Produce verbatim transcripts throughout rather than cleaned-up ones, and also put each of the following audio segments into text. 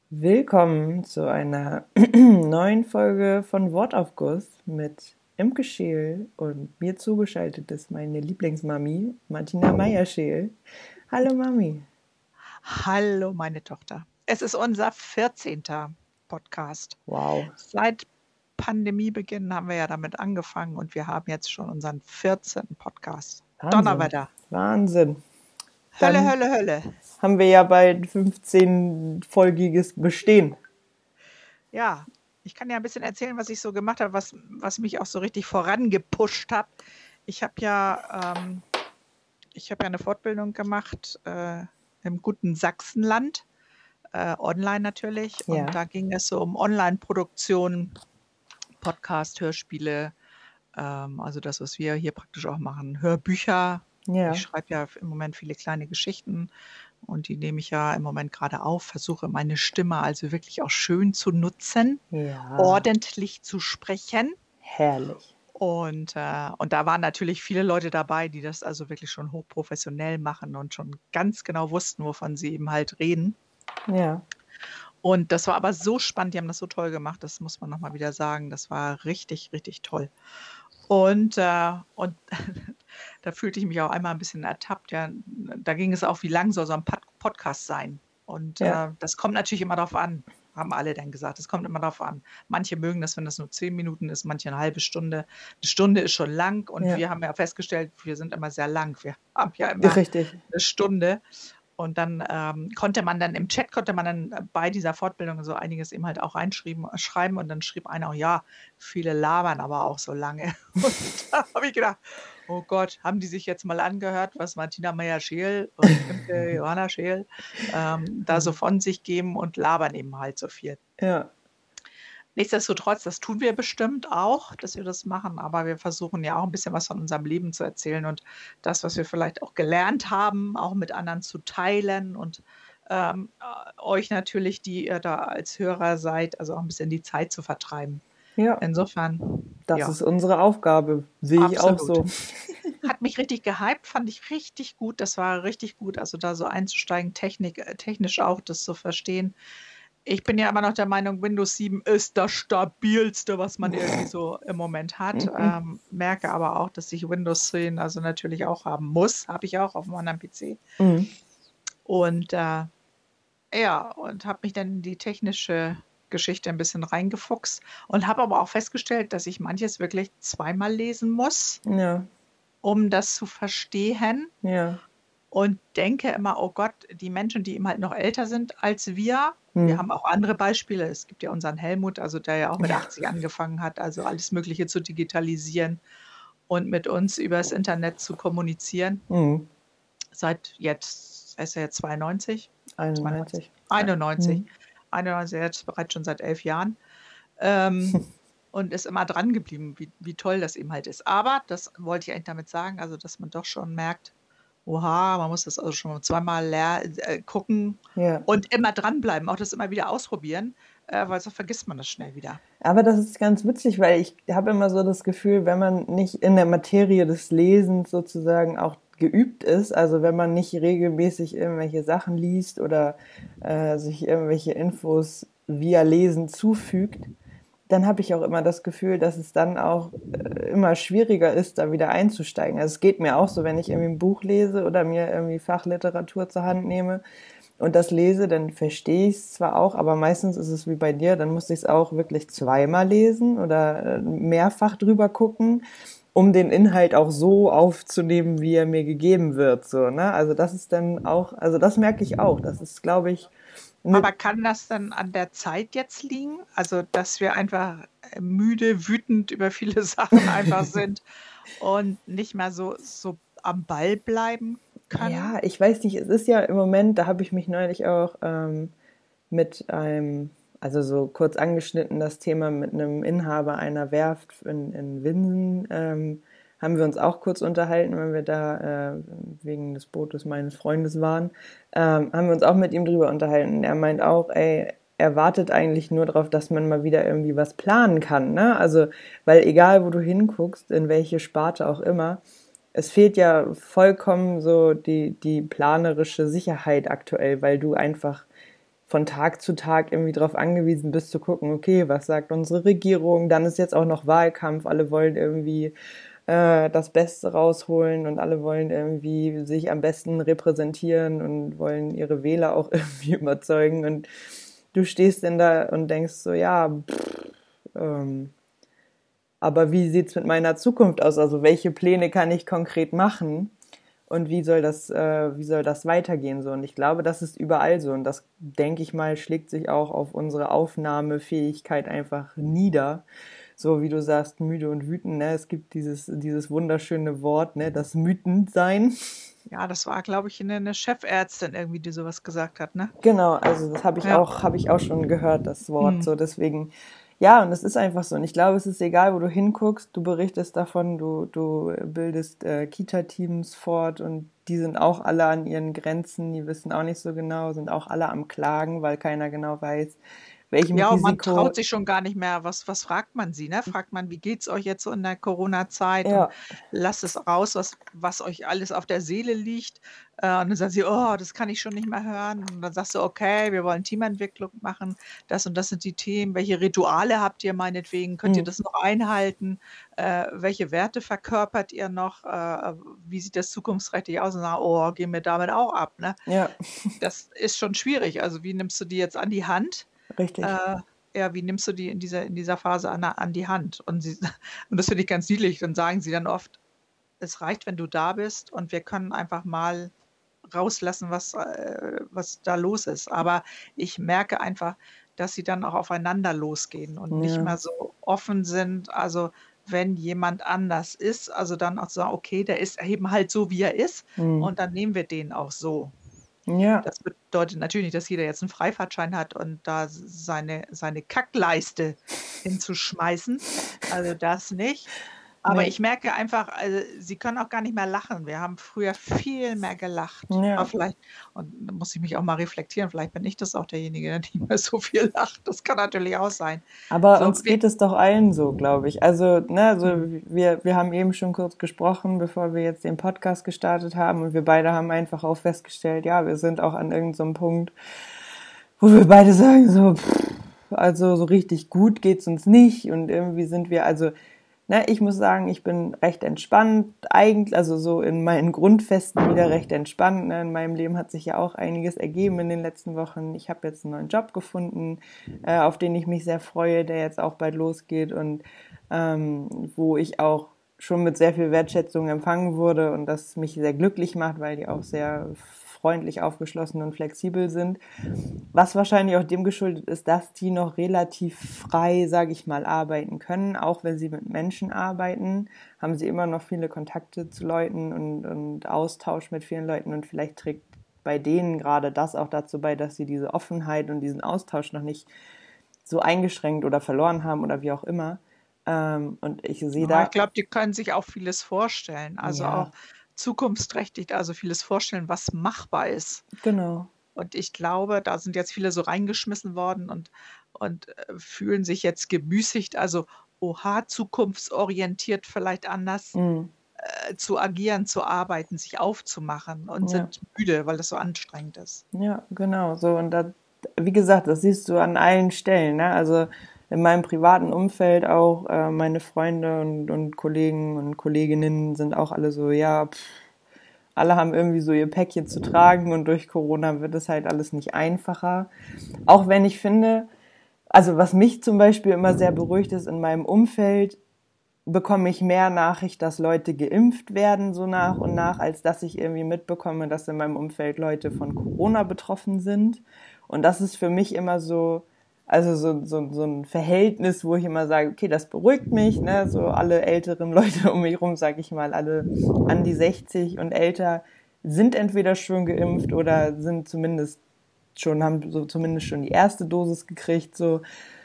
Willkommen zu einer neuen Folge von Wortaufguss mit Imke Scheel und mir zugeschaltet ist meine Lieblingsmami, Martina Meyer-Scheel. Hallo Mami. Hallo meine Tochter. Es ist unser vierzehnter Podcast. Wow. Seit Pandemiebeginn haben wir ja damit angefangen und wir haben jetzt schon unseren vierzehnten Podcast. Wahnsinn. Donnerwetter. Wahnsinn. Hölle, Dann Hölle, Hölle. haben wir ja bald fünfzehn-folgiges Bestehen. Ja, ich kann ja ein bisschen erzählen, was ich so gemacht habe, was, was mich auch so richtig vorangepusht hat. Ich habe ja, ähm, ich habe ja eine Fortbildung gemacht äh, im guten Sachsenland, äh, online natürlich. Ja. Und da ging es so um Online-Produktion, Podcast, Hörspiele, ähm, also das, was wir hier praktisch auch machen, Hörbücher. Ja. Ich schreibe ja im Moment viele kleine Geschichten und die nehme ich ja im Moment gerade auf, versuche meine Stimme also wirklich auch schön zu nutzen, Ja. ordentlich zu sprechen. Herrlich. Und, äh, und da waren natürlich viele Leute dabei, die das also wirklich schon hochprofessionell machen und schon ganz genau wussten, wovon sie eben halt reden. Ja. Und das war aber so spannend, die haben das so toll gemacht, das muss man nochmal wieder sagen. Das war richtig, richtig toll. Und, äh, und da fühlte ich mich auch einmal ein bisschen ertappt. Ja. Da ging es auch, wie lang soll so ein Pod- Podcast sein? Und Ja. äh, das kommt natürlich immer darauf an, haben alle dann gesagt. Es kommt immer darauf an. Manche mögen das, wenn das nur zehn Minuten ist, manche eine halbe Stunde. Eine Stunde ist schon lang und Ja. wir haben ja festgestellt, wir sind immer sehr lang. Wir haben ja immer Richtig. eine Stunde. Und dann ähm, konnte man dann im Chat, konnte man dann bei dieser Fortbildung so einiges eben halt auch reinschreiben schreiben. Und dann schrieb einer auch, ja, viele labern aber auch so lange. Und da habe ich gedacht, oh Gott, haben die sich jetzt mal angehört, was Martina Meyer-Scheel und Imke Johanna Scheel ähm, da so von sich geben und labern eben halt so viel. Ja. Nichtsdestotrotz, das tun wir bestimmt auch, dass wir das machen, aber wir versuchen ja auch ein bisschen was von unserem Leben zu erzählen und das, was wir vielleicht auch gelernt haben, auch mit anderen zu teilen und ähm, äh, euch natürlich, die ihr da als Hörer seid, also auch ein bisschen die Zeit zu vertreiben. Ja. Insofern, Das ja, ist unsere Aufgabe. Sehe ich auch so. absolut. Hat mich richtig gehypt, fand ich richtig gut. Das war richtig gut, also da so einzusteigen, Technik, äh, technisch auch das zu verstehen. Ich bin ja immer noch der Meinung, Windows sieben ist das stabilste, was man irgendwie so im Moment hat. Mhm. Ähm, merke aber auch, dass ich Windows zehn also natürlich auch haben muss. Habe ich auch auf einem anderen P C. Mhm. Und äh, ja, und habe mich dann in die technische Geschichte ein bisschen reingefuchst und habe aber auch festgestellt, dass ich manches wirklich zweimal lesen muss, Ja. um das zu verstehen. Ja. Und denke immer, oh Gott, die Menschen, die eben halt noch älter sind als wir, Mhm. wir haben auch andere Beispiele. Es gibt ja unseren Helmut, also der ja auch mit Ja. achtzig angefangen hat, also alles Mögliche zu digitalisieren und mit uns übers Internet zu kommunizieren. Mhm. Seit jetzt, er ist ja jetzt zweiundneunzig, einundneunzig. einundneunzig, Mhm. einundneunzig, jetzt bereits schon seit elf Jahren. Ähm, und ist immer dran geblieben, wie, wie toll das eben halt ist. Aber das wollte ich eigentlich damit sagen, also dass man doch schon merkt, oha, man muss das also schon zweimal leer, äh, gucken Ja. und immer dranbleiben, auch das immer wieder ausprobieren, äh, weil so vergisst man das schnell wieder. Aber das ist ganz witzig, weil ich habe immer so das Gefühl, wenn man nicht in der Materie des Lesens sozusagen auch geübt ist, also wenn man nicht regelmäßig irgendwelche Sachen liest oder äh, sich irgendwelche Infos via Lesen zufügt, dann habe ich auch immer das Gefühl, dass es dann auch äh, immer schwieriger ist, da wieder einzusteigen. Also es geht mir auch so, wenn ich irgendwie ein Buch lese oder mir irgendwie Fachliteratur zur Hand nehme und das lese, dann verstehe ich es zwar auch, aber meistens ist es wie bei dir, dann muss ich es auch wirklich zweimal lesen oder äh, mehrfach drüber gucken, um den Inhalt auch so aufzunehmen, wie er mir gegeben wird. So, ne? Also das ist dann auch, also das merke ich auch. Das ist, glaube ich, ne- Aber kann das dann an der Zeit jetzt liegen? Also, dass wir einfach müde, wütend über viele Sachen einfach sind und nicht mehr so, so am Ball bleiben können? Ja, ich weiß nicht, es ist ja im Moment, da habe ich mich neulich auch ähm, mit einem, also so kurz angeschnitten, das Thema mit einem Inhaber einer Werft in, in Winsen, ähm, haben wir uns auch kurz unterhalten, weil wir da äh, wegen des Bootes meines Freundes waren, ähm, haben wir uns auch mit ihm drüber unterhalten. Er meint auch, ey, er wartet eigentlich nur darauf, dass man mal wieder irgendwie was planen kann, ne? Also, weil egal, wo du hinguckst, in welche Sparte auch immer, es fehlt ja vollkommen so die, die planerische Sicherheit aktuell, weil du einfach von Tag zu Tag irgendwie darauf angewiesen bist zu gucken, okay, was sagt unsere Regierung, dann ist jetzt auch noch Wahlkampf, alle wollen irgendwie äh, das Beste rausholen und alle wollen irgendwie sich am besten repräsentieren und wollen ihre Wähler auch irgendwie überzeugen und du stehst denn da und denkst so, ja, pff, ähm, aber wie sieht's mit meiner Zukunft aus? Also welche Pläne kann ich konkret machen? Und wie soll das, äh, wie soll das weitergehen so? Und ich glaube, das ist überall so. Und das, denke ich mal, schlägt sich auch auf unsere Aufnahmefähigkeit einfach nieder. So wie du sagst, müde und wütend. Ne? Es gibt dieses, dieses wunderschöne Wort, ne? Das Mütendsein. Ja, das war, glaube ich, eine, eine Chefärztin irgendwie, die sowas gesagt hat, ne? Genau, also das habe ich Ja. auch, habe ich auch schon gehört, das Wort. Hm. So deswegen, ja, und es ist einfach so. Und ich glaube, es ist egal, wo du hinguckst, du berichtest davon, du, du bildest äh, Kita-Teams fort und die sind auch alle an ihren Grenzen, die wissen auch nicht so genau, sind auch alle am Klagen, weil keiner genau weiß, welchem Ja, und man Risiko. traut sich schon gar nicht mehr. Was, was fragt man sie, ne? Fragt man, wie geht's euch jetzt so in der Corona-Zeit? Und Ja, lasst es raus, was, was euch alles auf der Seele liegt. Äh, und dann sagt sie, oh, das kann ich schon nicht mehr hören. Und dann sagst du, okay, wir wollen Teamentwicklung machen. Das und das sind die Themen. Welche Rituale habt ihr meinetwegen? Könnt ihr mm, das noch einhalten? Äh, welche Werte verkörpert ihr noch? Äh, wie sieht das zukunftsträchtig aus? Und sagen, oh, gehen wir damit auch ab, ne? ja, Das ist schon schwierig. Also wie nimmst du die jetzt an die Hand? richtig. Äh, ja, wie nimmst du die in dieser, in dieser Phase an, an die Hand? Und, sie, und das finde ich ganz niedlich. Dann sagen sie dann oft, es reicht, wenn du da bist und wir können einfach mal rauslassen, was, äh, was da los ist. Aber ich merke einfach, dass sie dann auch aufeinander losgehen und nicht Ja, mehr so offen sind. Also wenn jemand anders ist, also dann auch sagen, okay, der ist eben halt so, wie er ist mm, und dann nehmen wir den auch so. ja, Das bedeutet natürlich nicht, dass jeder jetzt einen Freifahrtschein hat und da seine, seine Kackleiste hinzuschmeißen. Also das nicht. Aber nee, ich merke einfach, also sie können auch gar nicht mehr lachen. Wir haben früher viel mehr gelacht. ja. Aber vielleicht, und da muss ich mich auch mal reflektieren, vielleicht bin ich das auch derjenige, der nicht mehr so viel lacht. Das kann natürlich auch sein. Aber So, uns wir, geht es doch allen so, glaube ich. Also, ne, also hm. wir, wir haben eben schon kurz gesprochen, bevor wir jetzt den Podcast gestartet haben und wir beide haben einfach auch festgestellt, ja, wir sind auch an irgendeinem so einem Punkt, wo wir beide sagen so, pff, also so richtig gut geht's uns nicht und irgendwie sind wir, also, ne, ich muss sagen, ich bin recht entspannt, eigentlich, also so in meinen Grundfesten wieder recht entspannt. Ne? In meinem Leben hat sich ja auch einiges ergeben in den letzten Wochen. Ich habe jetzt einen neuen Job gefunden, äh, auf den ich mich sehr freue, der jetzt auch bald losgeht und ähm, wo ich auch schon mit sehr viel Wertschätzung empfangen wurde und das mich sehr glücklich macht, weil die auch sehr freundlich, aufgeschlossen und flexibel sind. Was wahrscheinlich auch dem geschuldet ist, dass die noch relativ frei, sage ich mal, arbeiten können. Auch wenn sie mit Menschen arbeiten, haben sie immer noch viele Kontakte zu Leuten und, und Austausch mit vielen Leuten. Und vielleicht trägt bei denen gerade das auch dazu bei, dass sie diese Offenheit und diesen Austausch noch nicht so eingeschränkt oder verloren haben oder wie auch immer. Ähm, und ich sehe Ja, da, ich glaube, die können sich auch vieles vorstellen. Also auch ja, zukunftsträchtig, also vieles vorstellen, was machbar ist. genau, Und ich glaube, da sind jetzt viele so reingeschmissen worden und, und äh, fühlen sich jetzt gemüßigt, also oha, zukunftsorientiert vielleicht anders mm, äh, zu agieren, zu arbeiten, sich aufzumachen und ja. sind müde, weil das so anstrengend ist. Ja, genau, so und da, wie gesagt, das siehst du an allen Stellen, ne? Also in meinem privaten Umfeld auch, äh, meine Freunde und, und Kollegen und Kolleginnen sind auch alle so, ja, pff, alle haben irgendwie so ihr Päckchen zu tragen und durch Corona wird es halt alles nicht einfacher. Auch wenn ich finde, also was mich zum Beispiel immer sehr beruhigt ist, in meinem Umfeld bekomme ich mehr Nachricht, dass Leute geimpft werden, so nach und nach, als dass ich irgendwie mitbekomme, dass in meinem Umfeld Leute von Corona betroffen sind. Und das ist für mich immer so, also so, so, so ein Verhältnis, wo ich immer sage, okay, das beruhigt mich, ne, so alle älteren Leute um mich rum, sag ich mal, alle an die sechzig und älter sind entweder schon geimpft oder sind zumindest schon, haben so zumindest schon die erste Dosis gekriegt, so.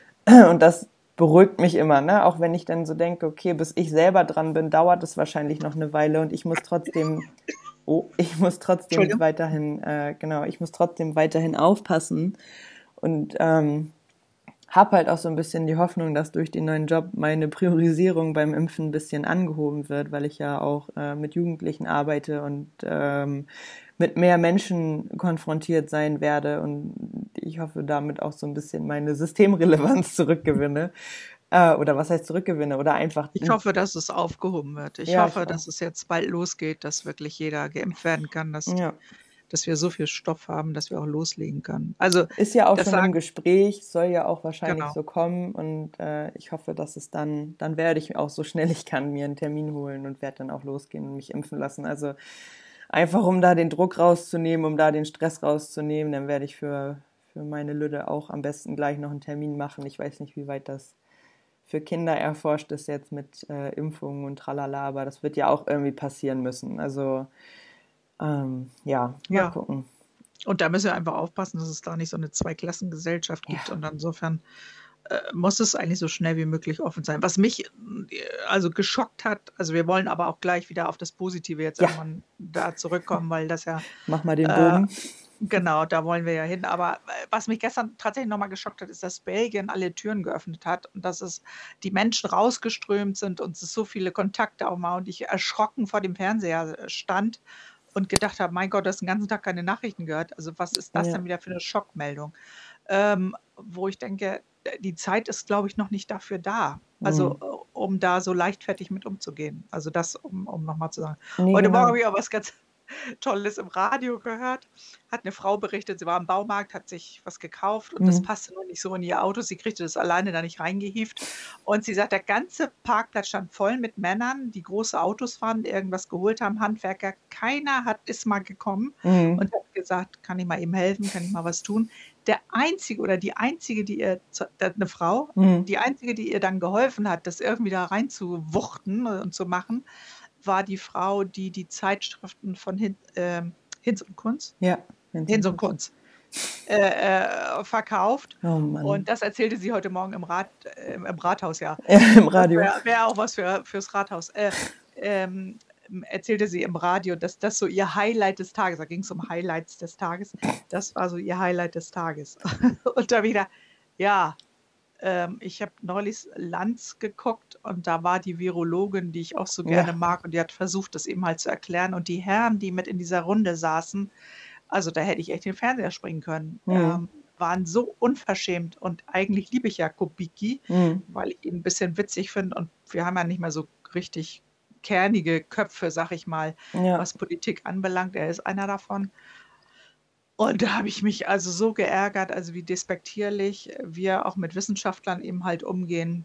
Und das beruhigt mich immer, ne? Auch wenn ich dann so denke, okay, bis ich selber dran bin, dauert es wahrscheinlich noch eine Weile und ich muss trotzdem, oh, ich muss trotzdem Entschuldigung. weiterhin, äh, genau, ich muss trotzdem weiterhin aufpassen und ähm, habe halt auch so ein bisschen die Hoffnung, dass durch den neuen Job meine Priorisierung beim Impfen ein bisschen angehoben wird, weil ich ja auch äh, mit Jugendlichen arbeite und ähm, mit mehr Menschen konfrontiert sein werde und ich hoffe damit auch so ein bisschen meine Systemrelevanz zurückgewinne. Äh, oder was heißt zurückgewinne? Oder einfach... Ich hoffe, dass es aufgehoben wird. Ich Ja, hoffe, ich dass auch. es jetzt bald losgeht, dass wirklich jeder geimpft werden kann, dass, Ja. dass wir so viel Stoff haben, dass wir auch loslegen können. Also Ist ja auch das schon im sagen, Gespräch, soll ja auch wahrscheinlich genau. so kommen und äh, ich hoffe, dass es dann, dann werde ich auch so schnell ich kann mir einen Termin holen und werde dann auch losgehen und mich impfen lassen. Also einfach, um da den Druck rauszunehmen, um da den Stress rauszunehmen, dann werde ich für, für meine Lüde auch am besten gleich noch einen Termin machen. Ich weiß nicht, wie weit das für Kinder erforscht ist jetzt mit äh, Impfungen und tralala, aber das wird ja auch irgendwie passieren müssen. Also ähm, ja, mal Ja. gucken. Und da müssen wir einfach aufpassen, dass es da nicht so eine Zweiklassengesellschaft gibt. Ja. Und insofern äh, muss es eigentlich so schnell wie möglich offen sein. Was mich äh, also geschockt hat, also wir wollen aber auch gleich wieder auf das Positive jetzt Ja. irgendwann da zurückkommen, weil das ja, Mach mal den äh, Bogen. genau, da wollen wir ja hin. Aber äh, was mich gestern tatsächlich nochmal geschockt hat, ist, dass Belgien alle Türen geöffnet hat und dass es die Menschen rausgeströmt sind und es so viele Kontakte auch mal und ich erschrocken vor dem Fernseher äh, stand und gedacht habe, mein Gott, du hast den ganzen Tag keine Nachrichten gehört. Also was ist das Ja. denn wieder für eine Schockmeldung? Ähm, wo ich denke, die Zeit ist, glaube ich, noch nicht dafür da. Also Mhm. äh, um da so leichtfertig mit umzugehen. Also das, um, um nochmal zu sagen. Nee, Heute Morgen genau. habe ich auch was ganz Tolles im Radio gehört. Hat eine Frau berichtet, sie war im Baumarkt, hat sich was gekauft und das Mhm. passte nur nicht so in ihr Auto. Sie kriegte das alleine da nicht reingehievt. Und sie sagt, der ganze Parkplatz stand voll mit Männern, die große Autos fahren, die irgendwas geholt haben, Handwerker. Keiner hat, ist mal gekommen Mhm. und hat gesagt, kann ich mal eben helfen, kann ich mal was tun. Der Einzige oder die Einzige, die ihr, zu- äh, eine Frau, Mhm. die Einzige, die ihr dann geholfen hat, das irgendwie da reinzuwuchten und zu machen, war die Frau, die die Zeitschriften von Hin, ähm, Hinz und Kunz, Ja. Hinz und Kunz äh, äh, verkauft. Oh Mann. Und das erzählte sie heute Morgen im, Rat, äh, im Rathaus, ja. Ja, im Das Radio. wäre wär auch was für, fürs Rathaus. Äh, ähm, erzählte sie im Radio, dass das so ihr Highlight des Tages, da ging es um Highlights des Tages, das war so ihr Highlight des Tages. Und da wieder, ja, ähm, ich habe neulich Lanz geguckt und da war die Virologin, die ich auch so gerne Ja. mag, und die hat versucht, das eben halt zu erklären. Und die Herren, die mit in dieser Runde saßen, also da hätte ich echt den Fernseher springen können, Mhm. ähm, waren so unverschämt. Und eigentlich liebe ich ja Kubicki, Mhm. weil ich ihn ein bisschen witzig finde. Und wir haben ja nicht mehr so richtig kernige Köpfe, sag ich mal, Ja. was Politik anbelangt. Er ist einer davon. Und da habe ich mich also so geärgert, also wie despektierlich wir auch mit Wissenschaftlern eben halt umgehen,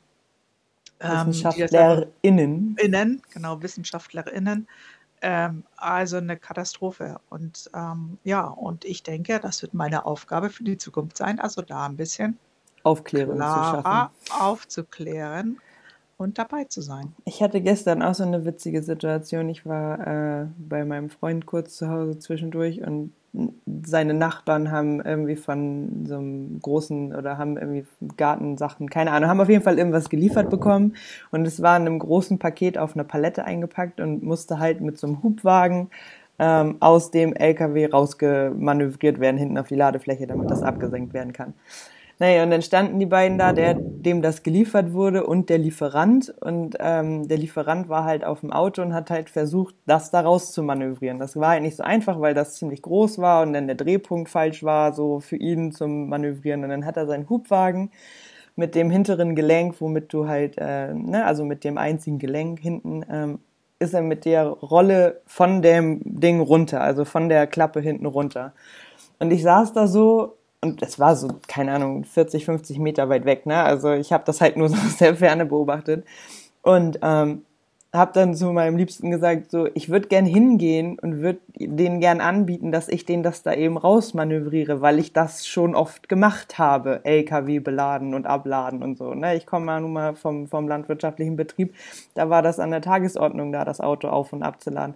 ähm, die das einfach WissenschaftlerInnen. innen, genau, WissenschaftlerInnen, ähm, also eine Katastrophe. Und ähm, ja, und ich denke, das wird meine Aufgabe für die Zukunft sein, also da ein bisschen Aufklärung zu schaffen. klarer aufzuklären und dabei zu sein. Ich hatte gestern auch so eine witzige Situation. Ich war äh, bei meinem Freund kurz zu Hause zwischendurch und seine Nachbarn haben irgendwie von so einem großen oder haben irgendwie Gartensachen, keine Ahnung, haben auf jeden Fall irgendwas geliefert bekommen und es war in einem großen Paket auf einer Palette eingepackt und musste halt mit so einem Hubwagen ähm, aus dem L K W rausgemanövriert werden, hinten auf die Ladefläche, damit das abgesenkt werden kann. Naja, und dann standen die beiden da, der, dem das geliefert wurde und der Lieferant. Und ähm, der Lieferant war halt auf dem Auto und hat halt versucht, das da raus zu manövrieren. Das war halt nicht so einfach, weil das ziemlich groß war und dann der Drehpunkt falsch war, so für ihn zum Manövrieren. Und dann hat er seinen Hubwagen mit dem hinteren Gelenk, womit du halt, äh, ne, also mit dem einzigen Gelenk hinten, ähm, ist er mit der Rolle von dem Ding runter, also von der Klappe hinten runter. Und ich saß da so, und es war so, keine Ahnung, vierzig, fünfzig Meter weit weg, ne? Also ich habe das halt nur so aus der Ferne beobachtet und ähm, habe dann zu meinem Liebsten gesagt, so, ich würde gern hingehen und würde denen gern anbieten, dass ich denen das da eben rausmanövriere, weil ich das schon oft gemacht habe, L K W beladen und abladen und so, ne? Ich komme ja nun mal vom, vom landwirtschaftlichen Betrieb, da war das an der Tagesordnung, da das Auto auf- und abzuladen.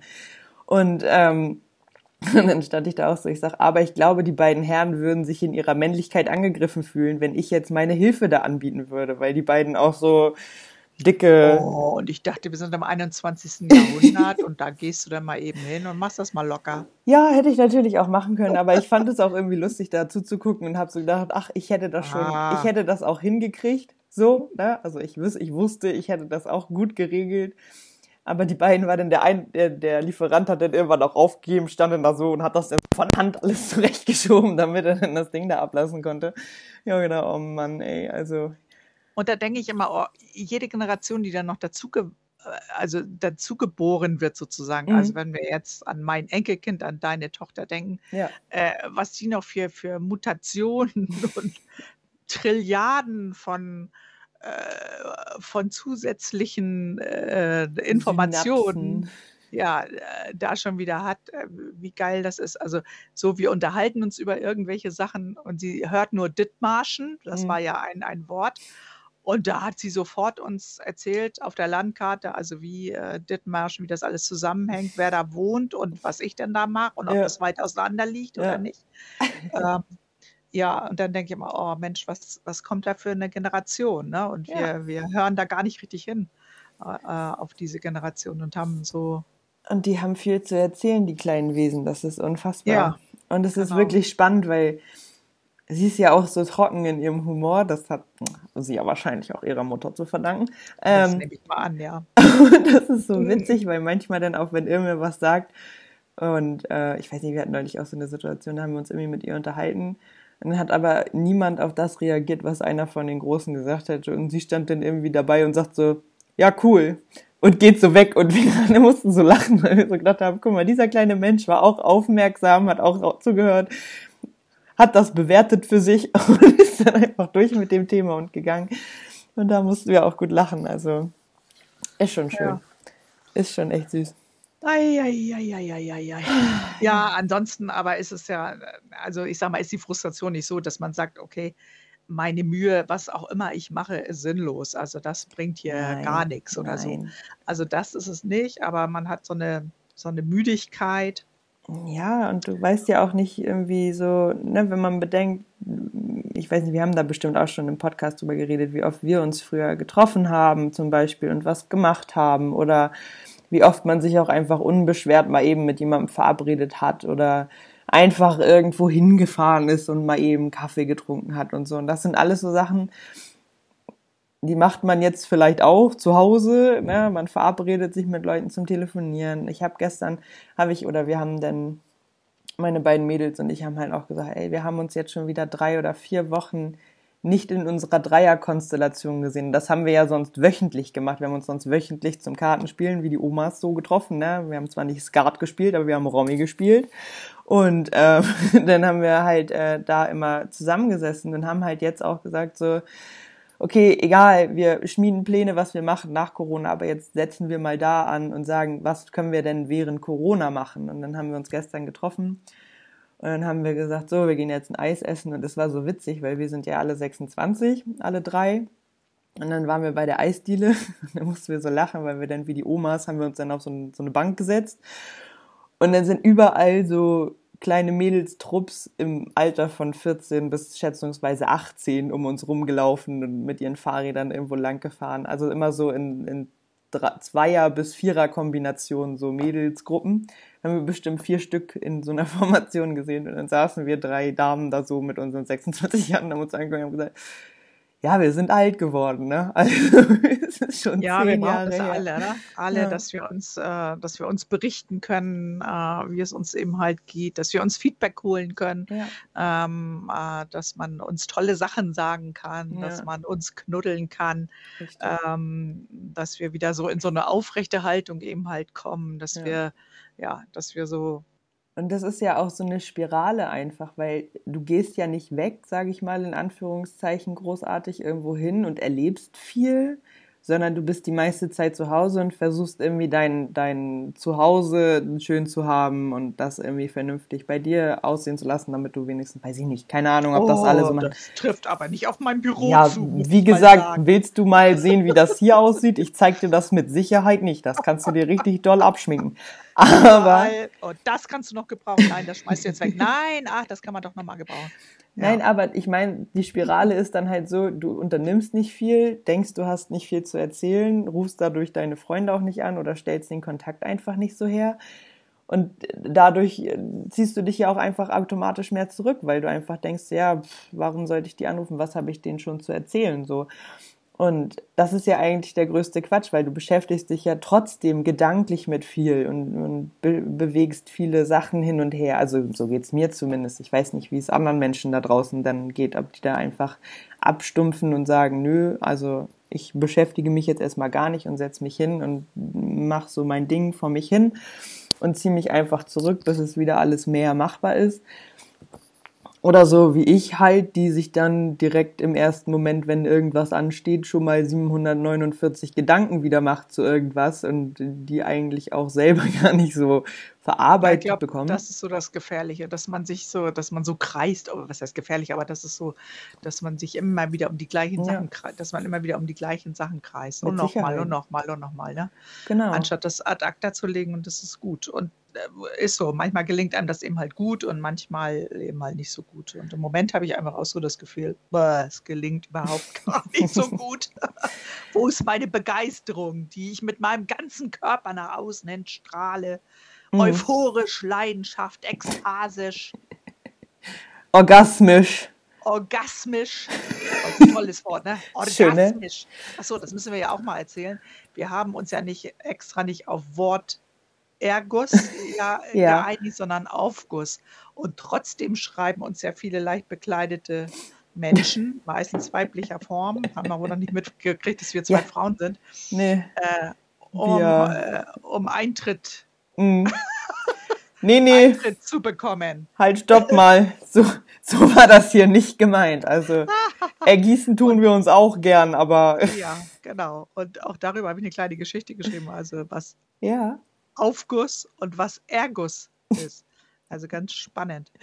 Und ähm, Und dann stand ich da auch so, ich sag, aber ich glaube, die beiden Herren würden sich in ihrer Männlichkeit angegriffen fühlen, wenn ich jetzt meine Hilfe da anbieten würde, weil die beiden auch so dicke... Oh, und ich dachte, wir sind im einundzwanzigsten Jahrhundert und da gehst du dann mal eben hin und machst das mal locker. Ja, hätte ich natürlich auch machen können, aber ich fand es auch irgendwie lustig, da zuzugucken und habe so gedacht, ach, ich hätte das schon, Ah. ich hätte das auch hingekriegt, so, ne? Also ich, wüs- ich wusste, ich hätte das auch gut geregelt. Aber die beiden war dann der ein, der, der Lieferant hat dann irgendwann auch aufgegeben, stand dann da so und hat das dann von Hand alles zurechtgeschoben, damit er dann das Ding da ablassen konnte. Ja, genau, oh Mann, ey, also. Und da denke ich immer, oh, jede Generation, die dann noch dazu, ge also dazu geboren wird sozusagen, Mhm. also wenn wir jetzt an mein Enkelkind, an deine Tochter denken, Ja. äh, was die noch für, für Mutationen und Trilliarden von äh, von zusätzlichen äh, Informationen, Synapsen. ja, äh, da schon wieder hat, äh, wie geil das ist. Also so, wir unterhalten uns über irgendwelche Sachen und sie hört nur Dithmarschen, das Mhm. war ja ein, ein Wort. Und da hat sie sofort uns erzählt auf der Landkarte, also wie äh, Dithmarschen, wie das alles zusammenhängt, wer da wohnt und was ich denn da mache und ob Ja. das weit auseinander liegt oder Ja. nicht. Ähm, ja, und dann denke ich immer, oh Mensch, was, was kommt da für eine Generation? Ne? Und wir, Ja. wir hören da gar nicht richtig hin äh, äh, auf diese Generation und haben so, Und die haben viel zu erzählen, die kleinen Wesen, das ist unfassbar. Ja, Und es ist genau. wirklich spannend, weil sie ist ja auch so trocken in ihrem Humor, das hat sie ja wahrscheinlich auch ihrer Mutter zu verdanken. das Ähm, nehme ich mal an, ja. das ist so Mhm. witzig, weil manchmal dann auch, wenn irgendwer was sagt, und äh, ich weiß nicht, wir hatten neulich auch so eine Situation, da haben wir uns irgendwie mit ihr unterhalten, und dann hat aber niemand auf das reagiert, was einer von den Großen gesagt hätte, und sie stand dann irgendwie dabei und sagt so, ja, cool, und geht so weg, und wir alle mussten so lachen, weil wir so gedacht haben, guck mal, dieser kleine Mensch war auch aufmerksam, hat auch zugehört, hat das bewertet für sich und ist dann einfach durch mit dem Thema und gegangen. Und da mussten wir auch gut lachen. Also ist schon schön. Ja. Ist schon echt süß. Eieieiei. Ja, ansonsten aber ist es ja, also ich sag mal, ist die Frustration nicht so, dass man sagt, okay, meine Mühe, was auch immer ich mache, ist sinnlos. Also das bringt hier Nein, gar nichts oder so. nein. Also das ist es nicht, aber man hat so eine, so eine Müdigkeit. Ja, und du weißt ja auch nicht irgendwie so, ne, wenn man bedenkt, ich weiß nicht, wir haben da bestimmt auch schon im Podcast drüber geredet, wie oft wir uns früher getroffen haben zum Beispiel und was gemacht haben oder wie oft man sich auch einfach unbeschwert mal eben mit jemandem verabredet hat oder einfach irgendwo hingefahren ist und mal eben Kaffee getrunken hat und so. Und das sind alles so Sachen, die macht man jetzt vielleicht auch zu Hause, ne? Man verabredet sich mit Leuten zum Telefonieren. Ich habe gestern, habe ich, oder wir haben dann, meine beiden Mädels und ich haben halt auch gesagt, ey, wir haben uns jetzt schon wieder drei oder vier Wochen nicht in unserer Dreierkonstellation gesehen. Das haben wir ja sonst wöchentlich gemacht. Wir haben uns sonst wöchentlich zum Kartenspielen wie die Omas so getroffen, ne? Wir haben zwar nicht Skat gespielt, aber wir haben Romy gespielt. Und äh, dann haben wir halt äh, da immer zusammengesessen und haben halt jetzt auch gesagt so, okay, egal, wir schmieden Pläne, was wir machen nach Corona, aber jetzt setzen wir mal da an und sagen, was können wir denn während Corona machen? Und dann haben wir uns gestern getroffen und dann haben wir gesagt, so, wir gehen jetzt ein Eis essen und das war so witzig, weil wir sind ja alle sechsundzwanzig, alle drei. Und dann waren wir bei der Eisdiele und dann mussten wir so lachen, weil wir dann wie die Omas haben wir uns dann auf so, ein, so eine Bank gesetzt und dann sind überall so kleine Mädelstrupps im Alter von vierzehn bis schätzungsweise achtzehn um uns rumgelaufen und mit ihren Fahrrädern irgendwo lang gefahren. Also immer so in, in Zweier- bis Vierer-Kombinationen, so Mädelsgruppen. Da haben wir bestimmt vier Stück in so einer Formation gesehen und dann saßen wir drei Damen da so mit unseren sechsundzwanzig Jahren und haben uns angeguckt und haben gesagt, ja, wir sind alt geworden, ne? Also es ist schon Ja, wir zehn brauchen Jahre das ja her. alle, ne? Alle, Ja. dass wir uns, äh, dass wir uns berichten können, äh, wie es uns eben halt geht, dass wir uns Feedback holen können, Ja. ähm, äh, dass man uns tolle Sachen sagen kann, dass Ja. man uns knuddeln kann, Richtig. ähm, dass wir wieder so in so eine aufrechte Haltung eben halt kommen, dass Ja. wir, ja, dass wir so, Und das ist ja auch so eine Spirale einfach, weil du gehst ja nicht weg, sage ich mal in Anführungszeichen, großartig irgendwo hin und erlebst viel, sondern du bist die meiste Zeit zu Hause und versuchst irgendwie dein, dein Zuhause schön zu haben und das irgendwie vernünftig bei dir aussehen zu lassen, damit du wenigstens, weiß ich nicht, keine Ahnung, ob das alle so oh, machen. das trifft aber nicht auf mein Büro Ja, zu, muss wie ich mal gesagt, sagen. willst du mal sehen, wie das hier aussieht? Ich zeig dir das mit Sicherheit nicht. Das kannst du dir richtig doll abschminken. Aber Überall. Oh, das kannst du noch gebrauchen. Nein, das schmeißt du jetzt weg. Nein, ach, das kann man doch nochmal gebrauchen. Ja. Nein, aber ich meine, die Spirale ist dann halt so, du unternimmst nicht viel, denkst, du hast nicht viel zu erzählen, rufst dadurch deine Freunde auch nicht an oder stellst den Kontakt einfach nicht so her. Und dadurch ziehst du dich ja auch einfach automatisch mehr zurück, weil du einfach denkst, ja, pff, warum sollte ich die anrufen, was habe ich denen schon zu erzählen, so. Und das ist ja eigentlich der größte Quatsch, weil du beschäftigst dich ja trotzdem gedanklich mit viel und, und be- bewegst viele Sachen hin und her. Also so geht's mir zumindest. Ich weiß nicht, wie es anderen Menschen da draußen dann geht, ob die da einfach abstumpfen und sagen, nö, also ich beschäftige mich jetzt erstmal gar nicht und setze mich hin und mache so mein Ding vor mich hin und ziehe mich einfach zurück, bis es wieder alles mehr machbar ist. Oder so wie ich halt, die sich dann direkt im ersten Moment, wenn irgendwas ansteht, schon mal siebenhundertneunundvierzig Gedanken wieder macht zu irgendwas und die eigentlich auch selber gar nicht so verarbeitet ich glaub, bekommen. Das ist so das Gefährliche, dass man sich so, dass man so kreist, oh, was heißt gefährlich, aber das ist so, dass man sich immer wieder um die gleichen Ja. Sachen kreist, dass man immer wieder um die gleichen Sachen kreist. Mit Und nochmal Sicherheit. und nochmal und nochmal, ne? Genau. Anstatt das ad acta zu legen, und das ist gut. Und äh, ist so, manchmal gelingt einem das eben halt gut und manchmal eben halt nicht so gut. Und im Moment habe ich einfach auch so das Gefühl, boah, es gelingt überhaupt gar nicht so gut. Wo ist meine Begeisterung, die ich mit meinem ganzen Körper nach außen hin strahle? Mhm. Euphorisch, Leidenschaft, ekstasisch, Orgasmisch. orgasmisch. Das ist ein tolles Wort, ne? Schön, ne? Orgasmisch. Achso, das müssen wir ja auch mal erzählen. Wir haben uns ja nicht extra nicht auf Wort Erguss ja, Ja. geeinigt, sondern Aufguss. Und trotzdem schreiben uns ja viele leicht bekleidete Menschen, meistens weiblicher Form, haben wir wohl noch nicht mitgekriegt, dass wir zwei Ja. Frauen sind, Nee. äh, um, Wir- äh, um Eintritt, Mm. Nee, nee, Eintritt zu bekommen. halt, stopp mal. So, so war das hier nicht gemeint. Also, ergießen tun wir uns auch gern, aber Ja, genau. Und auch darüber habe ich eine kleine Geschichte geschrieben, also was ja. Aufguss und was Erguss ist. Also ganz spannend.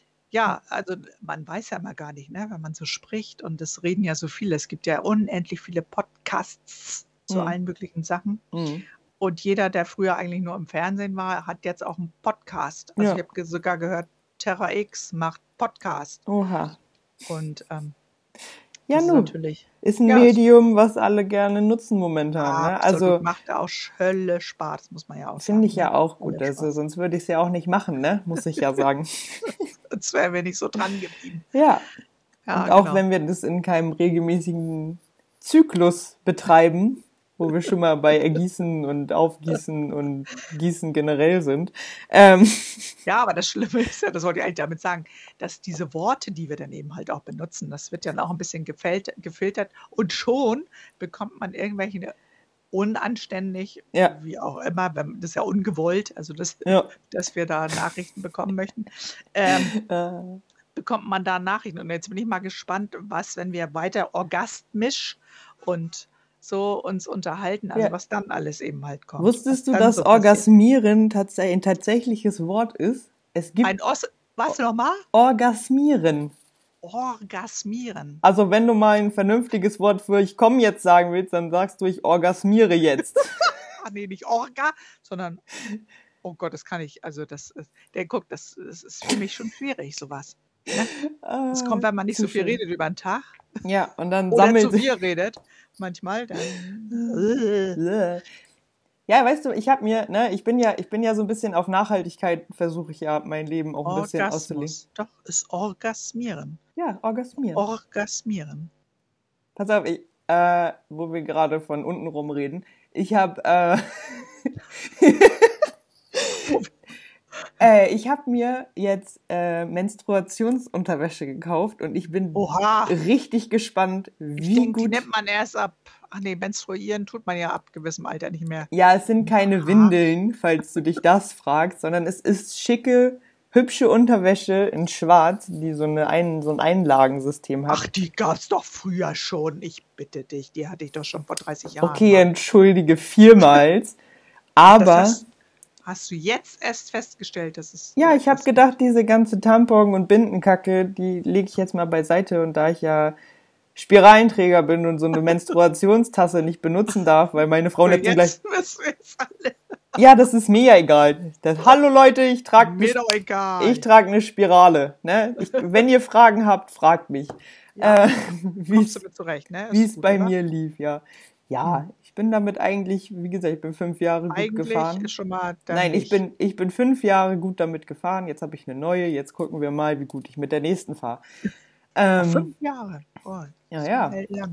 Ja, also man weiß ja mal gar nicht, ne, wenn man so spricht, und es reden ja so viele. Es gibt ja unendlich viele Podcasts zu Mhm. allen möglichen Sachen. Mm. Und jeder, der früher eigentlich nur im Fernsehen war, hat jetzt auch einen Podcast. Also Ja. ich habe ge- sogar gehört, Terra X macht Podcast. Oha. Und ähm, Ja, das ist nun. natürlich Ist ein Ja, Medium, was alle gerne nutzen momentan. Ne? absolut, Also macht auch Hölle Spaß, das muss man ja auch sagen. finde ich ja ne? auch Hölle gut. Also, Spaß. sonst würde ich es ja auch nicht machen, ne? Muss ich ja sagen. Sonst wären wir nicht so dran geblieben. Ja. Ja, Und auch genau. wenn wir das in keinem regelmäßigen Zyklus betreiben, wo wir schon mal bei Ergießen und Aufgießen und Gießen generell sind. Ähm, Ja, aber das Schlimme ist ja, das wollte ich eigentlich damit sagen, dass diese Worte, die wir dann eben halt auch benutzen, das wird ja auch ein bisschen gefällt, gefiltert, und schon bekommt man irgendwelche unanständig, Ja. wie auch immer, wenn- das ist ja ungewollt, also das, ja. dass wir da Nachrichten bekommen möchten, ähm, Äh, bekommt man da Nachrichten. Und jetzt bin ich mal gespannt, was, wenn wir weiter orgasmisch und so uns unterhalten, also Ja. was dann alles eben halt kommt. wusstest was du, dann dass so passiert. Orgasmieren tats- ein tatsächliches Wort ist? Es gibt Ein Os was nochmal? Orgasmieren. Orgasmieren. Also wenn du mal ein vernünftiges Wort für ich komme jetzt sagen willst, dann sagst du, ich orgasmiere jetzt. Ah, nee, nicht Orga, sondern, oh Gott, das kann ich, also das, ist- der guckt, das, das ist für mich schon schwierig, sowas. Das kommt, wenn man nicht so viel redet über den Tag Ja, und dann oder sammelt zu viel redet, manchmal, dann. Äh. Ja, weißt du, ich habe mir, ne, ich bin ja, ich bin ja so ein bisschen auf Nachhaltigkeit, versuche ich ja mein Leben auch ein bisschen auszulegen. Orgasmus. Doch, ist Orgasmieren. Ja, orgasmieren. Orgasmieren. Pass auf, ich, äh, wo wir gerade von unten rum reden. Ich habe, äh, äh, ich habe mir jetzt äh, Menstruationsunterwäsche gekauft und ich bin Oha. richtig gespannt, Ich wie denke, die gut. nimmt man erst ab. Ach nee, menstruieren tut man ja ab gewissem Alter nicht mehr. Ja, es sind keine Aha. Windeln, falls du dich das fragst, sondern es ist schicke, hübsche Unterwäsche in Schwarz, die so, eine ein, so ein Einlagensystem hat. Ach, die gab's doch früher schon. Ich bitte dich, die hatte ich doch schon vor dreißig Jahren. Okay, entschuldige vielmals. Aber Das hast, hast du jetzt erst festgestellt, dass es. ja, ich habe das- gedacht, diese ganze Tampon- und Bindenkacke, die lege ich jetzt mal beiseite. Und da ich ja Spiralenträger bin und so eine Menstruationstasse nicht benutzen darf, weil meine Frau letztens gleich... Jetzt wissen wir es alle. Ja, das ist mir ja egal. Das, hallo Leute, ich trage Mir doch egal. ich trage eine Spirale. Ne? Ich, wenn ihr Fragen habt, fragt mich. Ja, äh, wie Kommst es du mit zurecht, ne? Ist wie es gut, bei oder? mir lief, ja. Ja, ich bin damit eigentlich, wie gesagt, ich bin fünf Jahre gut Eigentlich gefahren. ist schon mal. dann Nein, ich nicht. bin, ich bin fünf Jahre gut damit gefahren. Jetzt habe ich eine neue. Jetzt gucken wir mal, wie gut ich mit der nächsten fahre. Ähm, Fünf Jahre. Oh, ja, das ja. hält lange, ne?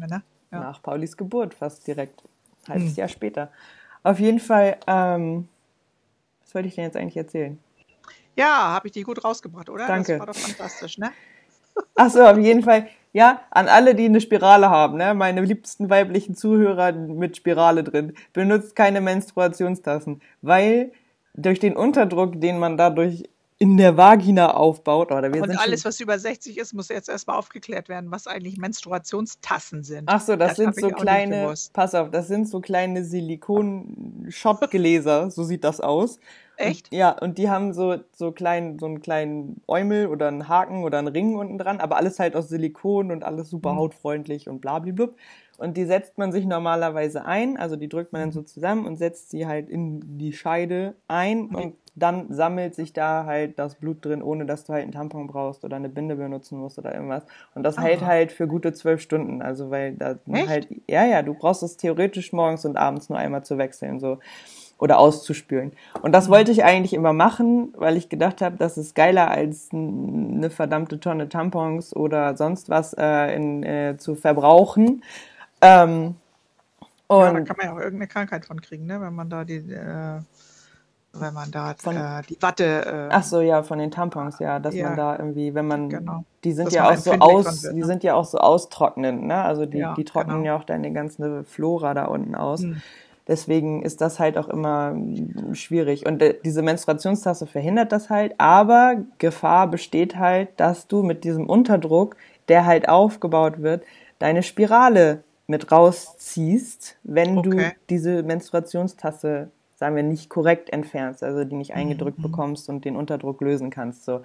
Ja. nach Paulis Geburt, fast direkt. Ein halbes Hm. Jahr später. Auf jeden Fall, ähm, was wollte ich denn jetzt eigentlich erzählen? Ja, habe ich die gut rausgebracht, oder? Danke. Das war doch fantastisch, ne? Ach so, auf jeden Fall. Ja, an alle, die eine Spirale haben, ne, meine liebsten weiblichen Zuhörer mit Spirale drin, benutzt keine Menstruationstassen, weil durch den Unterdruck, den man dadurch in der Vagina aufbaut, oder wir Und sind alles, schon, was über sechzig ist, muss jetzt erstmal aufgeklärt werden, was eigentlich Menstruationstassen sind. ach so, das, Das sind habe so ich auch nicht kleine, gewusst. pass auf, das sind so kleine Silikon-Schottgläser, so sieht das aus. Echt? Und, ja, und die haben so, so klein, so einen kleinen Äumel oder einen Haken oder einen Ring unten dran, aber alles halt aus Silikon und alles super Mhm. hautfreundlich und blablablub. Und die setzt man sich normalerweise ein, also die drückt man dann so zusammen und setzt sie halt in die Scheide ein und dann sammelt sich da halt das Blut drin, ohne dass du halt einen Tampon brauchst oder eine Binde benutzen musst oder irgendwas. Und das hält Aha. halt für gute zwölf Stunden, also weil da Echt? halt, ja, ja, du brauchst es theoretisch morgens und abends nur einmal zu wechseln, so. Oder auszuspülen. Und das wollte ich eigentlich immer machen, weil ich gedacht habe, das ist geiler als n- eine verdammte Tonne Tampons oder sonst was äh, in, äh, zu verbrauchen. Ähm, Ja, da und kann man ja auch irgendeine Krankheit von kriegen, ne? Wenn man da die, äh, wenn man da Von- äh, die Watte, äh, ach so, ja, von den Tampons, ja, dass Ja, man da irgendwie, wenn man, genau. die sind Dass ja man auch so empfindlich dran aus, wird, die ne? sind ja auch so austrocknend, ne? Also die, Ja, die trocknen genau. ja auch deine ganze Flora da unten aus. Hm. Deswegen ist das halt auch immer mm, schwierig. Und äh, diese Menstruationstasse verhindert das halt, aber Gefahr besteht halt, dass du mit diesem Unterdruck, der halt aufgebaut wird, deine Spirale mit rausziehst, wenn du Okay. diese Menstruationstasse, sagen wir, nicht korrekt entfernst, also die nicht eingedrückt Mhm. bekommst und den Unterdruck lösen kannst. So.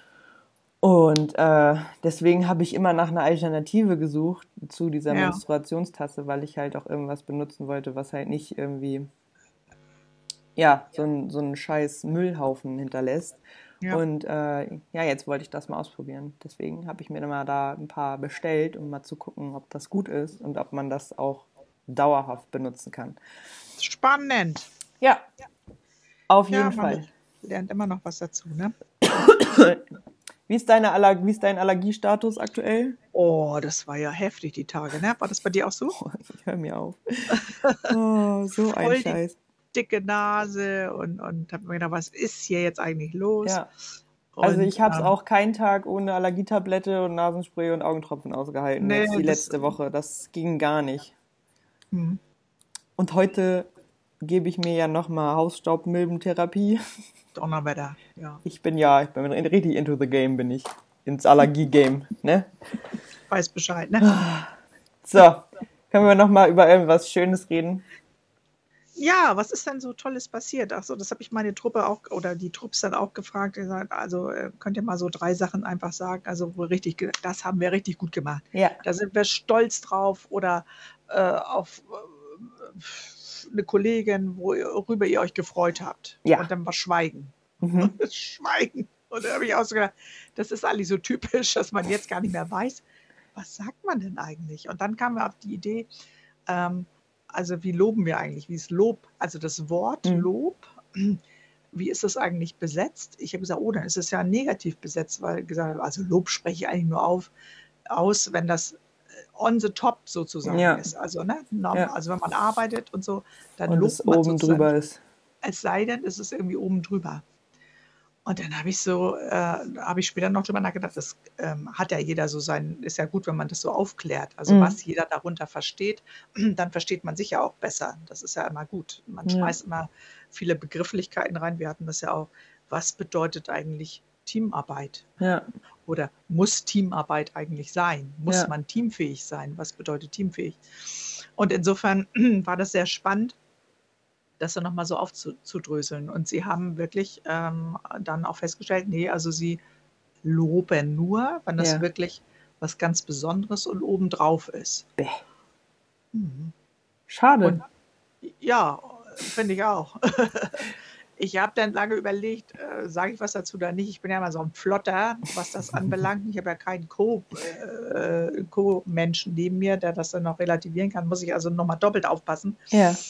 Und äh, deswegen habe ich immer nach einer Alternative gesucht zu dieser Ja. Menstruationstasse, weil ich halt auch irgendwas benutzen wollte, was halt nicht irgendwie, ja, so ein, so einen scheiß Müllhaufen hinterlässt. Ja. Und äh, ja, jetzt wollte ich das mal ausprobieren. Deswegen habe ich mir dann mal da ein paar bestellt, um mal zu gucken, ob das gut ist und ob man das auch dauerhaft benutzen kann. Spannend. Ja, auf Ja, jeden man Fall. lernt immer noch was dazu, ne? Wie ist, deine Aller wie ist dein Allergiestatus aktuell? Oh, das war ja heftig, die Tage, ne? War das bei dir auch so? Oh, hör mir auf. Oh, so ein Voll die Scheiß. dicke Nase und, und habe mir gedacht, was ist hier jetzt eigentlich los? Ja. Also Und, ich habe es ähm, auch keinen Tag ohne Allergietablette und Nasenspray und Augentropfen ausgehalten. Nee, Jetzt die das- letzte Woche. Das ging gar nicht. hm. Und heute gebe ich mir ja nochmal Hausstaubmilbentherapie. Donnerwetter, ja. Ich bin ja, ich bin richtig into the game, bin ich. Ins Allergie-Game, ne? Weiß Bescheid, ne? So, können wir nochmal über irgendwas Schönes reden? Ja, was ist denn so Tolles passiert? Ach so, das habe ich meine Truppe auch, oder die Trupps dann auch gefragt. Gesagt, also äh, könnt ihr mal so drei Sachen einfach sagen, also wo richtig, ge- das haben wir richtig gut gemacht. Ja. Da sind wir stolz drauf oder äh, auf äh, eine Kollegin, worüber ihr euch gefreut habt. Ja. Und dann war Schweigen. Mhm. Schweigen. Und da habe ich auch so gedacht, das ist eigentlich so typisch, dass man jetzt gar nicht mehr weiß, was sagt man denn eigentlich? Und dann kamen wir auf die Idee, ähm, also wie loben wir eigentlich? Wie ist Lob? Also das Wort Mhm. Lob, wie ist das eigentlich besetzt? Ich habe gesagt, oh, dann ist es ja negativ besetzt, weil gesagt, also Lob spreche ich eigentlich nur auf, aus, wenn das on the top sozusagen Ja. ist. Also, ne, norm- Ja. also wenn man arbeitet und so, dann Und lobt es man oben sozusagen. drüber ist. Es sei denn, es ist irgendwie oben drüber. Und dann habe ich so, äh, habe ich später noch drüber nachgedacht, das ähm, hat ja jeder so sein, ist ja gut, wenn man das so aufklärt. Also Mhm. was jeder darunter versteht, dann versteht man sich ja auch besser. Das ist ja immer gut. Man Ja. schmeißt immer viele Begrifflichkeiten rein. Wir hatten das ja auch. Was bedeutet eigentlich Teamarbeit? Ja. Oder muss Teamarbeit eigentlich sein? Muss Ja. man teamfähig sein? Was bedeutet teamfähig? Und insofern war das sehr spannend, das dann nochmal so aufzudröseln. Und sie haben wirklich ähm, dann auch festgestellt, nee, also sie loben nur, wenn das Ja. wirklich was ganz Besonderes und obendrauf ist. Bäh. Mhm. Schade. Und ja, finde ich auch. Ich habe dann lange überlegt, äh, sage ich was dazu oder nicht. Ich bin ja immer so ein Flotter, was das anbelangt. Ich habe ja keinen Co- äh, Co-Menschen neben mir, der das dann noch relativieren kann. Muss ich also nochmal doppelt aufpassen. Ja.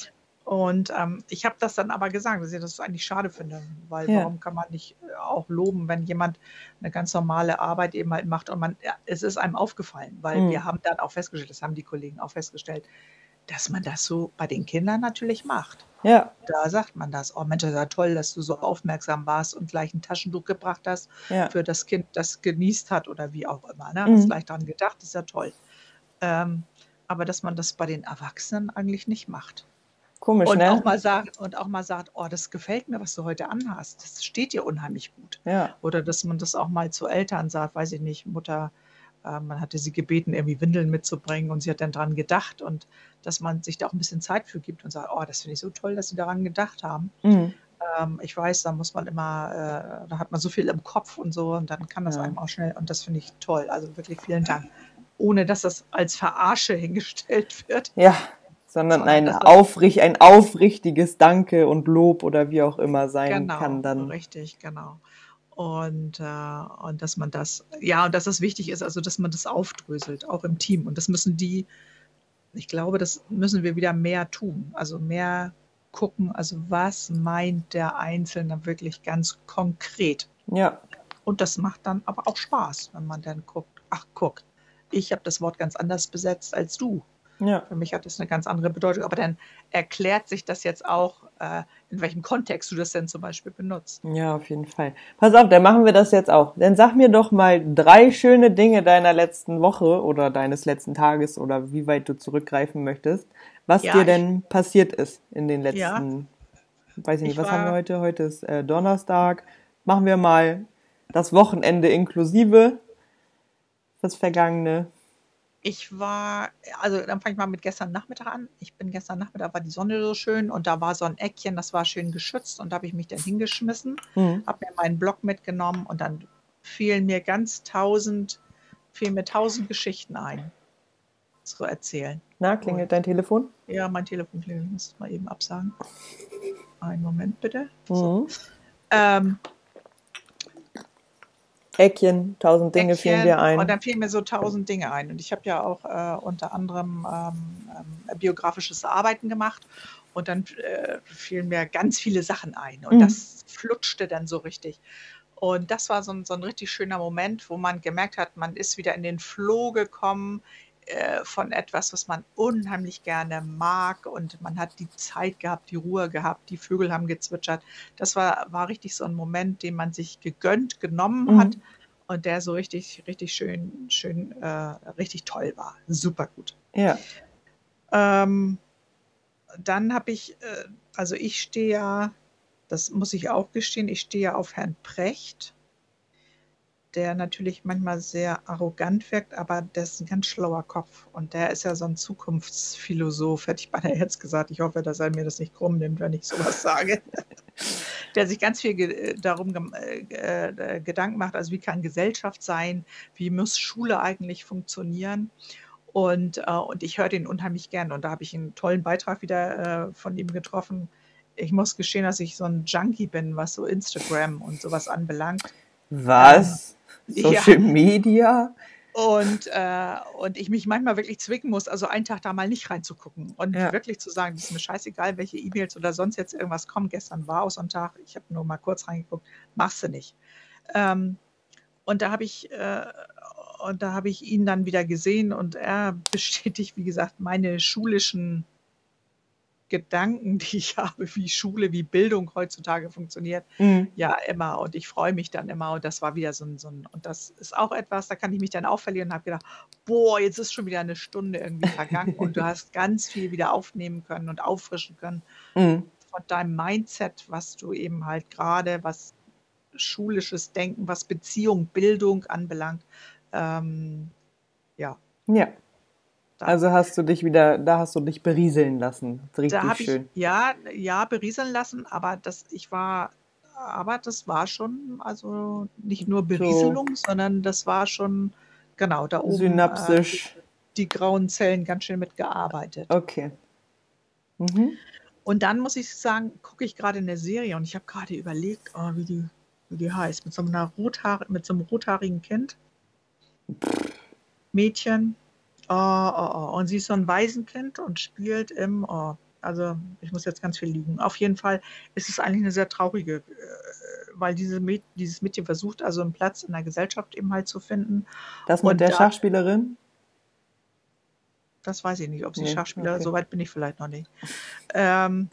Und ähm, ich habe das dann aber gesagt, dass ich das eigentlich schade finde, weil Ja. warum kann man nicht äh, auch loben, wenn jemand eine ganz normale Arbeit eben halt macht und man, ja, es ist einem aufgefallen, weil Mhm. wir haben dann auch festgestellt, das haben die Kollegen auch festgestellt, dass man das so bei den Kindern natürlich macht. Ja, Da sagt man das, oh Mensch, das ist ja toll, dass du so aufmerksam warst und gleich ein Taschentuch gebracht hast ja. für das Kind, das genießt hat oder wie auch immer. Ne? Mhm. Hast gleich daran gedacht, ist ja toll. Ähm, aber dass man das bei den Erwachsenen eigentlich nicht macht. Komisch, Und ne? auch mal sagt, und auch mal sagt, oh, das gefällt mir, was du heute anhast. Das steht dir unheimlich gut. Ja. Oder dass man das auch mal zu Eltern sagt, weiß ich nicht, Mutter, äh, man hatte sie gebeten, irgendwie Windeln mitzubringen und sie hat dann dran gedacht und dass man sich da auch ein bisschen Zeit für gibt und sagt, oh, das finde ich so toll, dass sie daran gedacht haben. Mhm. Ähm, ich weiß, da muss man immer, äh, da hat man so viel im Kopf und so und dann kann das Ja. einem auch schnell und das finde ich toll. Also wirklich vielen Dank. Ohne dass das als Verarsche hingestellt wird. Ja, sondern Sondern ein, dass das- aufricht, ein aufrichtiges Danke und Lob oder wie auch immer sein Genau, kann dann. richtig, genau. Und, äh, und dass man das, ja, und dass es wichtig ist, also dass man das aufdröselt, auch im Team. Und das müssen die, ich glaube, das müssen wir wieder mehr tun. Also mehr gucken, also was meint der Einzelne wirklich ganz konkret. Ja, Und das macht dann aber auch Spaß, wenn man dann guckt, ach guck, ich habe das Wort ganz anders besetzt als du. ja, Für mich hat das eine ganz andere Bedeutung. Aber dann erklärt sich das jetzt auch, äh, in welchem Kontext du das denn zum Beispiel benutzt. ja, auf jeden Fall. Pass auf, dann machen wir das jetzt auch. Dann sag mir doch mal drei schöne Dinge deiner letzten Woche oder deines letzten Tages oder wie weit du zurückgreifen möchtest, was Ja, dir ich- denn passiert ist in den letzten, Ja. weiß ich nicht, Ich was war- haben wir heute? Heute ist äh, Donnerstag. Machen wir mal das Wochenende inklusive, das Vergangene. Ich war, also dann fange ich mal mit gestern Nachmittag an. Ich bin gestern Nachmittag, war die Sonne so schön und da war so ein Eckchen, das war schön geschützt und da habe ich mich dann hingeschmissen, Mhm. habe mir meinen Blog mitgenommen und dann fielen mir ganz tausend, fielen mir tausend Geschichten ein zu erzählen. Na, klingelt dein Telefon? Ja, mein Telefon klingelt, ich muss es mal eben absagen. Einen Moment bitte. Mhm. Ähm, Eckchen, tausend Dinge Eckchen, fielen dir ein. Und dann fielen mir so tausend Dinge ein. Und ich habe ja auch äh, unter anderem ähm, ähm, biografisches Arbeiten gemacht. Und dann äh, fielen mir ganz viele Sachen ein. Und Mhm. das flutschte dann so richtig. Und das war so ein, so ein richtig schöner Moment, wo man gemerkt hat, man ist wieder in den Flow gekommen äh, von etwas, was man unheimlich gerne mag. Und man hat die Zeit gehabt, die Ruhe gehabt, die Vögel haben gezwitschert. Das war, war richtig so ein Moment, den man sich gegönnt genommen Mhm. hat. Und der so richtig, richtig schön, schön, äh, richtig toll war. Super gut. Ja. Ähm, dann habe ich, äh, also ich stehe ja, das muss ich auch gestehen, ich stehe ja auf Herrn Precht, der natürlich manchmal sehr arrogant wirkt, aber der ist ein ganz schlauer Kopf. Und der ist ja so ein Zukunftsphilosoph, hätte ich beinahe jetzt gesagt. Ich hoffe, dass er mir das nicht krumm nimmt, wenn ich sowas sage. Der sich ganz viel ge darum gem- äh, äh, Gedanken macht, also wie kann Gesellschaft sein, wie muss Schule eigentlich funktionieren. Und, äh, und ich höre den unheimlich gern. Und da habe ich einen tollen Beitrag wieder äh, von ihm getroffen. Ich muss gestehen, dass ich so ein Junkie bin, was so Instagram und sowas anbelangt. Was? ja. Social Media? Und, äh, und ich mich manchmal wirklich zwicken muss, also einen Tag da mal nicht reinzugucken und Ja. wirklich zu sagen, das ist mir scheißegal, welche E-Mails oder sonst jetzt irgendwas kommt. Gestern war auch so ein Tag, ich habe nur mal kurz reingeguckt, machst du nicht. Ähm, und da habe ich, äh, und da habe ich ihn dann wieder gesehen und er bestätigt, wie gesagt, meine schulischen Gedanken, die ich habe, wie Schule, wie Bildung heutzutage funktioniert. Mhm. Ja, immer. Und ich freue mich dann immer. Und das war wieder so ein, so ein, und das ist auch etwas, da kann ich mich dann auch verlieren und habe gedacht, boah, jetzt ist schon wieder eine Stunde irgendwie vergangen und du hast ganz viel wieder aufnehmen können und auffrischen können Mhm. von deinem Mindset, was du eben halt gerade, was schulisches Denken, was Beziehung, Bildung anbelangt. Ähm, ja, Ja. da, Also hast du dich wieder, da hast du dich berieseln lassen. da Richtig habe ich, schön. ja, ja, berieseln lassen, aber das, ich war, aber das war schon, also nicht nur Berieselung, sondern das war schon, genau, da oben äh, Synapsisch. die grauen Zellen ganz schön mitgearbeitet. Okay. Mhm. Und dann muss ich sagen, gucke ich gerade eine Serie und ich habe gerade überlegt, oh, wie die, wie die heißt, mit so einer rothaar, mit so einem rothaarigen Kind, Mädchen, oh, oh, oh. Und sie ist so ein Waisenkind und spielt im, oh, Also ich muss jetzt ganz viel lügen. Auf jeden Fall ist es eigentlich eine sehr traurige, äh, weil diese Mäd dieses Mädchen versucht, also einen Platz in der Gesellschaft eben halt zu finden. Das mit Und der da, Schachspielerin? das weiß ich nicht, ob sie Nee, Schachspieler, okay. so weit bin ich vielleicht noch nicht. Ähm,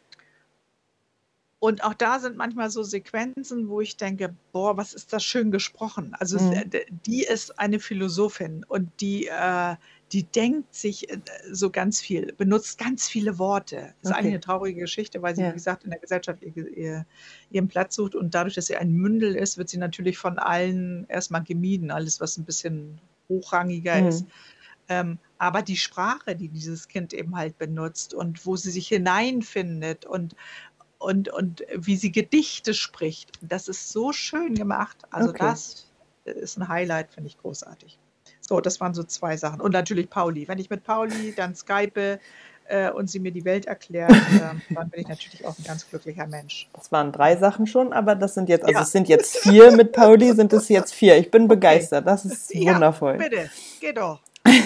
Und auch da sind manchmal so Sequenzen, wo ich denke, boah, was ist das schön gesprochen. Also es, Mhm. äh, die ist eine Philosophin und die, äh, die denkt sich äh, so ganz viel, benutzt ganz viele Worte. Ist eigentlich Okay. eine traurige Geschichte, weil sie, wie Ja. gesagt, in der Gesellschaft ihr, ihr, ihren Platz sucht und dadurch, dass sie ein Mündel ist, wird sie natürlich von allen erstmal gemieden, alles, was ein bisschen hochrangiger ist. Mhm. Ähm, aber die Sprache, die dieses Kind eben halt benutzt und wo sie sich hineinfindet und und, und wie sie Gedichte spricht. Das ist so schön gemacht. Also Okay. das ist ein Highlight, finde ich großartig. So, das waren so zwei Sachen. Und natürlich Pauli. Wenn ich mit Pauli dann skype äh, und sie mir die Welt erklärt, äh, dann bin ich natürlich auch ein ganz glücklicher Mensch. Das waren drei Sachen schon, aber das sind jetzt, also Ja. es sind jetzt vier mit Pauli, sind es jetzt vier. Ich bin Okay. begeistert. Das ist Ja, wundervoll. bitte, geh doch.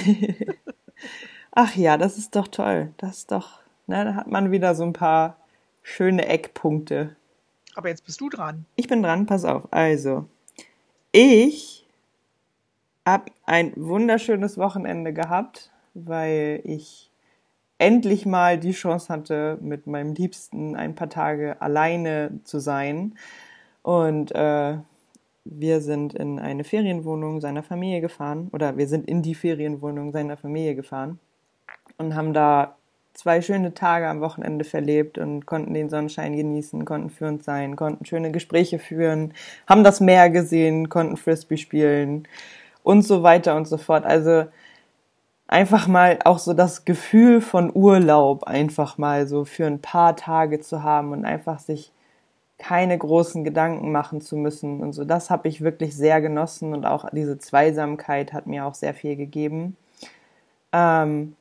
Ach ja, das ist doch toll. Das ist doch, ne, da hat man wieder so ein paar schöne Eckpunkte. Aber jetzt bist du dran. Ich bin dran, pass auf. Also, ich habe ein wunderschönes Wochenende gehabt, weil ich endlich mal die Chance hatte, mit meinem Liebsten ein paar Tage alleine zu sein. Und äh, wir sind in eine Ferienwohnung seiner Familie gefahren, oder wir sind in die Ferienwohnung seiner Familie gefahren und haben da zwei schöne Tage am Wochenende verlebt und konnten den Sonnenschein genießen, konnten für uns sein, konnten schöne Gespräche führen, haben das Meer gesehen, konnten Frisbee spielen und so weiter und so fort. Also einfach mal auch so das Gefühl von Urlaub einfach mal so für ein paar Tage zu haben und einfach sich keine großen Gedanken machen zu müssen und so. Das habe ich wirklich sehr genossen und auch diese Zweisamkeit hat mir auch sehr viel gegeben. Ähm,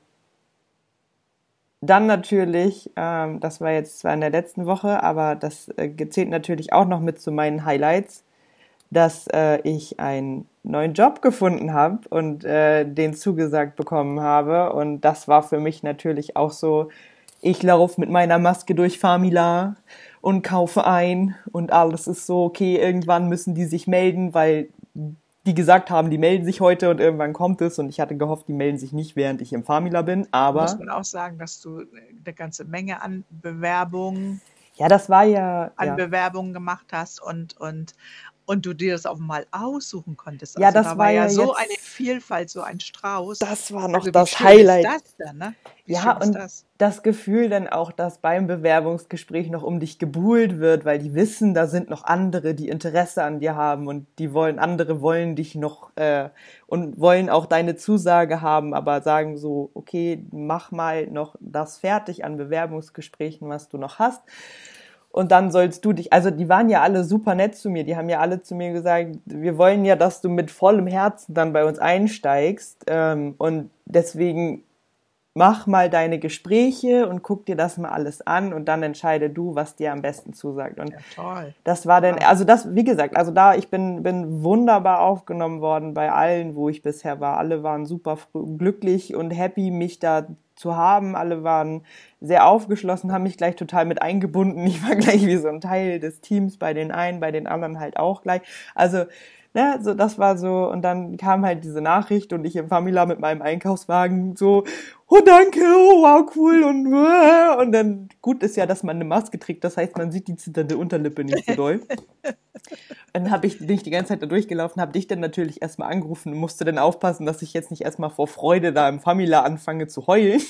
Dann natürlich, ähm, das war jetzt zwar in der letzten Woche, aber das äh, zählt natürlich auch noch mit zu meinen Highlights, dass äh, ich einen neuen Job gefunden habe und äh, den zugesagt bekommen habe. Und das war für mich natürlich auch so, ich laufe mit meiner Maske durch Famila und kaufe ein und alles ist so, okay, irgendwann müssen die sich melden, weil die gesagt haben, die melden sich heute und irgendwann kommt es und ich hatte gehofft, die melden sich nicht, während ich im Famila bin, aber... Muss man auch sagen, dass du eine ganze Menge an Bewerbungen, ja, das war ja... an ja. Bewerbungen gemacht hast und, und, und du dir das auch mal aussuchen konntest. Also Ja, das da war war ja ja so jetzt- eine Vielfalt, so ein Strauß. Das war noch Also wie das schön Highlight. ist das denn, ne? Wie Ja, schön ist und das? das Gefühl dann auch, dass beim Bewerbungsgespräch noch um dich gebuhlt wird, weil die wissen, da sind noch andere, die Interesse an dir haben und die wollen, andere wollen dich noch äh, und wollen auch deine Zusage haben, aber sagen so, okay, mach mal noch das fertig an Bewerbungsgesprächen, was du noch hast. Und dann sollst du dich, also die waren ja alle super nett zu mir, die haben ja alle zu mir gesagt, wir wollen ja, dass du mit vollem Herzen dann bei uns einsteigst ähm, und deswegen mach mal deine Gespräche und guck dir das mal alles an und dann entscheide du, was dir am besten zusagt. Und Ja, toll. das war dann, Ja. also das, wie gesagt, also da, ich bin, bin wunderbar aufgenommen worden bei allen, wo ich bisher war. Alle waren super fr- glücklich und happy, mich da zu haben. Alle waren sehr aufgeschlossen, haben mich gleich total mit eingebunden. Ich war gleich wie so ein Teil des Teams bei den einen, bei den anderen halt auch gleich. Also, ne, so, das war so, und dann kam halt diese Nachricht und ich im Famila mit meinem Einkaufswagen so, oh danke, oh wow, cool und äh, und dann, gut ist ja, dass man eine Maske trägt, das heißt, man sieht die zitternde Unterlippe nicht so doll. Dann hab ich, bin ich die ganze Zeit da durchgelaufen, habe dich dann natürlich erstmal angerufen und musste dann aufpassen, dass ich jetzt nicht erstmal vor Freude da im Famila anfange zu heulen.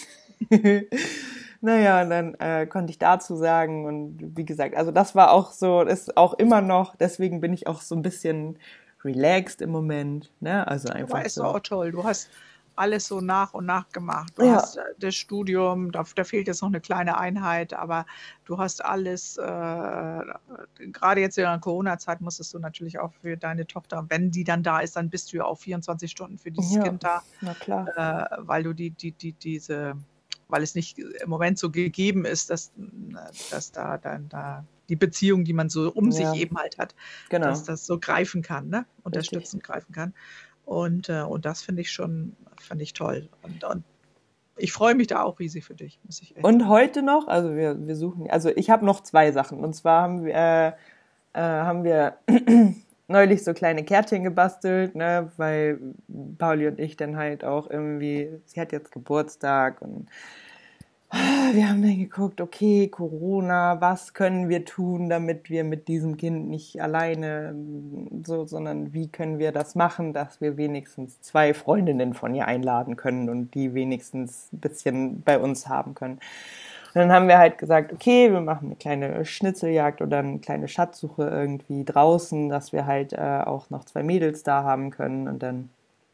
Naja, und dann äh, konnte ich dazu sagen und wie gesagt, also das war auch so, ist auch immer noch, deswegen bin ich auch so ein bisschen relaxed im Moment, ne, also einfach Aber ist so. doch auch toll. Du hast alles so nach und nach gemacht. Du Ja. hast äh, das Studium, da, da fehlt jetzt noch eine kleine Einheit, aber du hast alles, äh, gerade jetzt in der Corona-Zeit musstest du natürlich auch für deine Tochter, wenn die dann da ist, dann bist du ja auch vierundzwanzig Stunden für dieses Ja, Kind da, na klar. äh, weil du die, die, die, diese, weil es nicht im Moment so gegeben ist, dass, dass da dann da die Beziehung, die man so um Ja. sich eben halt hat, Genau. dass das so greifen kann, ne? Unterstützend greifen kann. Und, äh, und das finde ich schon, finde ich toll. Und, und Ich freue mich da auch riesig für dich, muss ich echt Und sagen. heute noch, also wir, wir suchen, also ich habe noch zwei Sachen. Und zwar haben wir, äh, äh, haben wir neulich so kleine Kärtchen gebastelt, ne, weil Pauli und ich dann halt auch irgendwie, sie hat jetzt Geburtstag und wir haben dann geguckt, okay, Corona, was können wir tun, damit wir mit diesem Kind nicht alleine so, sondern wie können wir das machen, dass wir wenigstens zwei Freundinnen von ihr einladen können und die wenigstens ein bisschen bei uns haben können. Und dann haben wir halt gesagt, okay, wir machen eine kleine Schnitzeljagd oder eine kleine Schatzsuche irgendwie draußen, dass wir halt äh, auch noch zwei Mädels da haben können und dann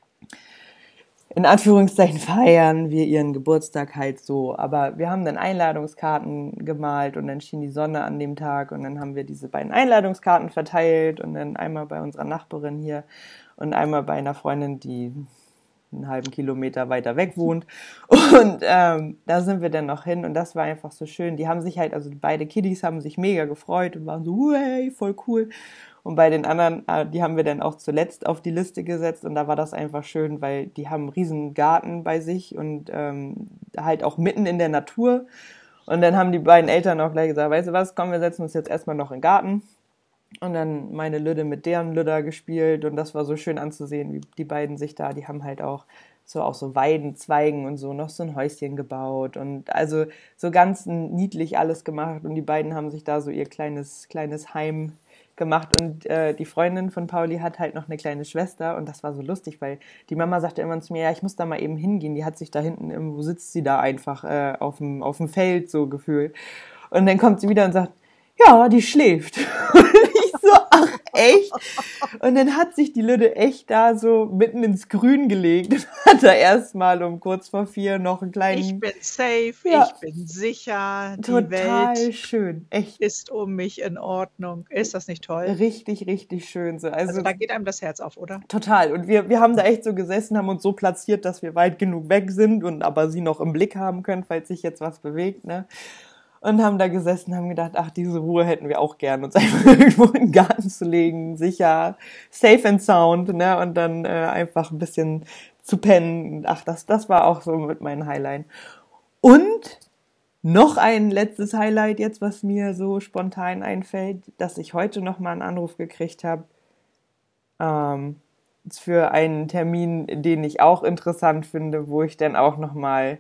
in Anführungszeichen feiern wir ihren Geburtstag halt so. Aber wir haben dann Einladungskarten gemalt und dann schien die Sonne an dem Tag und dann haben wir diese beiden Einladungskarten verteilt und dann einmal bei unserer Nachbarin hier und einmal bei einer Freundin, die einen halben Kilometer weiter weg wohnt. Und ähm, da sind wir dann noch hin und das war einfach so schön. Die haben sich halt, also beide Kiddies haben sich mega gefreut und waren so, hey, voll cool. Und bei den anderen, die haben wir dann auch zuletzt auf die Liste gesetzt und da war das einfach schön, weil die haben einen riesen Garten bei sich und ähm, halt auch mitten in der Natur. Und dann haben die beiden Eltern auch gleich gesagt, weißt du was, komm, wir setzen uns jetzt erstmal noch in den Garten. Und dann meine Lüde mit deren Lüder gespielt und das war so schön anzusehen, wie die beiden sich da, die haben halt auch so auch so Weidenzweigen und so noch so ein Häuschen gebaut und also so ganz niedlich alles gemacht und die beiden haben sich da so ihr kleines kleines Heim gemacht und äh, die Freundin von Pauli hat halt noch eine kleine Schwester und das war so lustig, weil die Mama sagte immer zu mir, ja, ich muss da mal eben hingehen, die hat sich da hinten, irgendwo sitzt sie da einfach äh, auf dem auf dem Feld so gefühlt und dann kommt sie wieder und sagt, ja, die schläft. Und ich so, ach echt? Und dann hat sich die Lüde echt da so mitten ins Grün gelegt und hat da erstmal um kurz vor vier noch einen kleinen... Ich bin safe, ja, ich bin sicher, die total Welt schön, echt. ist um mich in Ordnung. Ist das nicht toll? Richtig, richtig schön. So. Also, Also da geht einem das Herz auf, oder? Total. Und wir, wir haben da echt so gesessen, haben uns so platziert, dass wir weit genug weg sind und aber sie noch im Blick haben können, falls sich jetzt was bewegt, ne? Und haben da gesessen, haben gedacht, ach, diese Ruhe hätten wir auch gern, uns einfach irgendwo in den Garten zu legen, sicher, safe and sound, ne, und dann äh, einfach ein bisschen zu pennen. Ach, das, das war auch so mit meinen Highlight. Und noch ein letztes Highlight jetzt, was mir so spontan einfällt, dass ich heute noch mal einen Anruf gekriegt habe, ähm, für einen Termin, den ich auch interessant finde, wo ich dann auch noch mal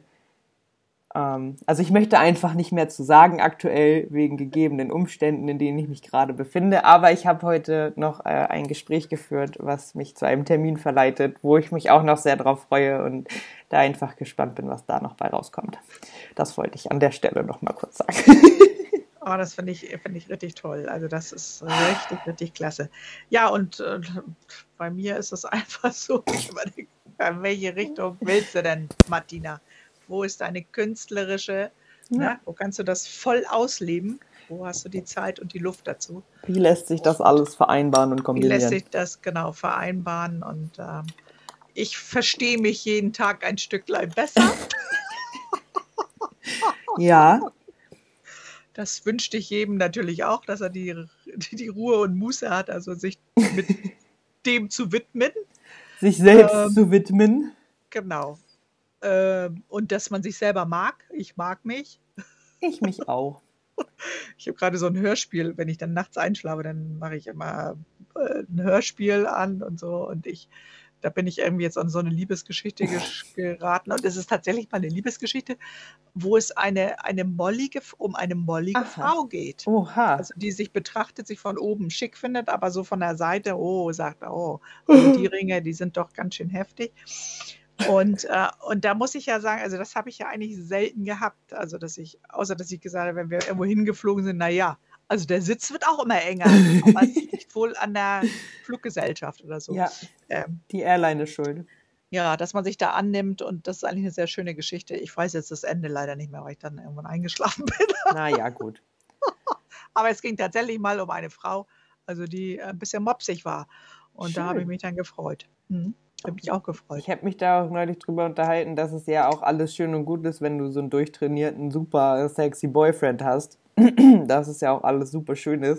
also ich möchte einfach nicht mehr zu sagen aktuell, wegen gegebenen Umständen, in denen ich mich gerade befinde, aber ich habe heute noch äh, ein Gespräch geführt, was mich zu einem Termin verleitet, wo ich mich auch noch sehr drauf freue und da einfach gespannt bin, was da noch bei rauskommt. Das wollte ich an der Stelle noch mal kurz sagen. Oh, das finde ich, find ich richtig toll. Also das ist richtig, richtig klasse. Ja, und äh, bei mir ist es einfach so, ich überlege, in welche Richtung willst du denn, Martina? Wo ist deine künstlerische, ja. ne? Wo kannst du das voll ausleben? Wo hast du die Zeit und die Luft dazu? Wie lässt sich das alles vereinbaren und kombinieren? Wie lässt sich das genau vereinbaren? Und ähm, ich verstehe mich jeden Tag ein Stücklein besser. Ja. Das wünschte ich jedem natürlich auch, dass er die, die Ruhe und Muße hat, also sich mit dem zu widmen. Sich selbst ähm, zu widmen. Genau. Und dass man sich selber mag. Ich mag mich. Ich mich auch. Ich habe gerade so ein Hörspiel, wenn ich dann nachts einschlafe, dann mache ich immer ein Hörspiel an und so. Und ich, da bin ich irgendwie jetzt an so eine Liebesgeschichte geraten. Und es ist tatsächlich mal eine Liebesgeschichte, wo es eine, eine mollige, um eine mollige Aha. Frau geht. Oha. Also die sich betrachtet, sich von oben schick findet, aber so von der Seite, oh, sagt, oh, also die Ringe, die sind doch ganz schön heftig. Und, äh, und da muss ich ja sagen, also das habe ich ja eigentlich selten gehabt, also dass ich, außer dass ich gesagt habe, wenn wir irgendwo hingeflogen sind, naja, also der Sitz wird auch immer enger, aber es liegt wohl an der Fluggesellschaft oder so. Ja, ähm, die Airline ist schuld. Ja, dass man sich da annimmt und das ist eigentlich eine sehr schöne Geschichte. Ich weiß jetzt das Ende leider nicht mehr, weil ich dann irgendwann eingeschlafen bin. Naja, gut. Aber es ging tatsächlich mal um eine Frau, also die ein bisschen mopsig war und Schön. Da habe ich mich dann gefreut. Mhm. Habe mich auch gefreut. Ich habe mich da auch neulich drüber unterhalten, dass es ja auch alles schön und gut ist, wenn du so einen durchtrainierten, super sexy Boyfriend hast. Dass es ja auch alles super schön ist.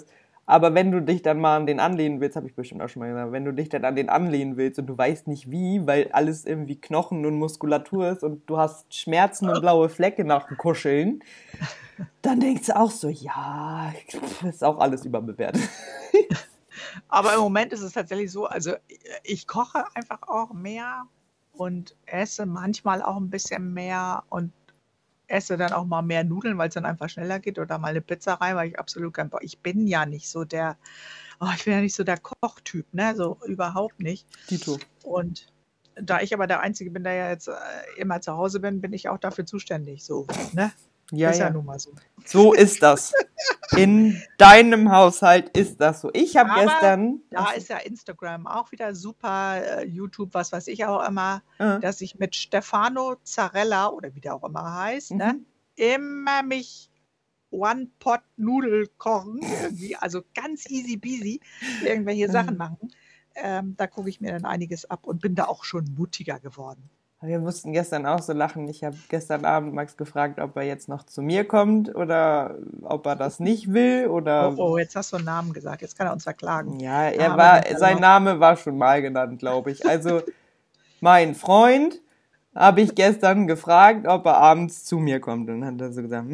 Aber wenn du dich dann mal an den anlehnen willst, habe ich bestimmt auch schon mal gesagt, wenn du dich dann an den anlehnen willst und du weißt nicht wie, weil alles irgendwie Knochen und Muskulatur ist und du hast Schmerzen und blaue Flecke nach dem Kuscheln, dann denkst du auch so, ja, ist auch alles überbewertet. Aber im Moment ist es tatsächlich so, also ich koche einfach auch mehr und esse manchmal auch ein bisschen mehr und esse dann auch mal mehr Nudeln, weil es dann einfach schneller geht oder mal eine Pizza rein, weil ich absolut kein Bock. Ich bin ja nicht so der, oh, ich bin ja nicht so der Kochtyp, ne, so überhaupt nicht. Tito. Und da ich aber der Einzige bin, der ja jetzt äh, immer zu Hause bin, bin ich auch dafür zuständig, so, ne? Ja, ist ja ja. nun mal so. So ist das. In deinem Haushalt ist das so. Ich habe Aber gestern... Da ist ja Instagram auch wieder super, äh, YouTube, was weiß ich auch immer, Äh, dass ich mit Stefano Zarella oder wie der auch immer heißt, ne, mhm. immer mich One-Pot-Nudel kochen, irgendwie, also ganz easy peasy, irgendwelche Sachen machen. Ähm, da gucke ich mir dann einiges ab und bin da auch schon mutiger geworden. Wir mussten gestern auch so lachen. Ich habe gestern Abend Max gefragt, ob er jetzt noch zu mir kommt oder ob er das nicht will. Oder Oh, oh, jetzt hast du einen Namen gesagt, jetzt kann er uns verklagen. ja, Da er haben wir war, den sein verloren. Name war schon mal genannt, glaube ich. Also mein Freund habe ich gestern gefragt, ob er abends zu mir kommt. Und dann hat er so gesagt,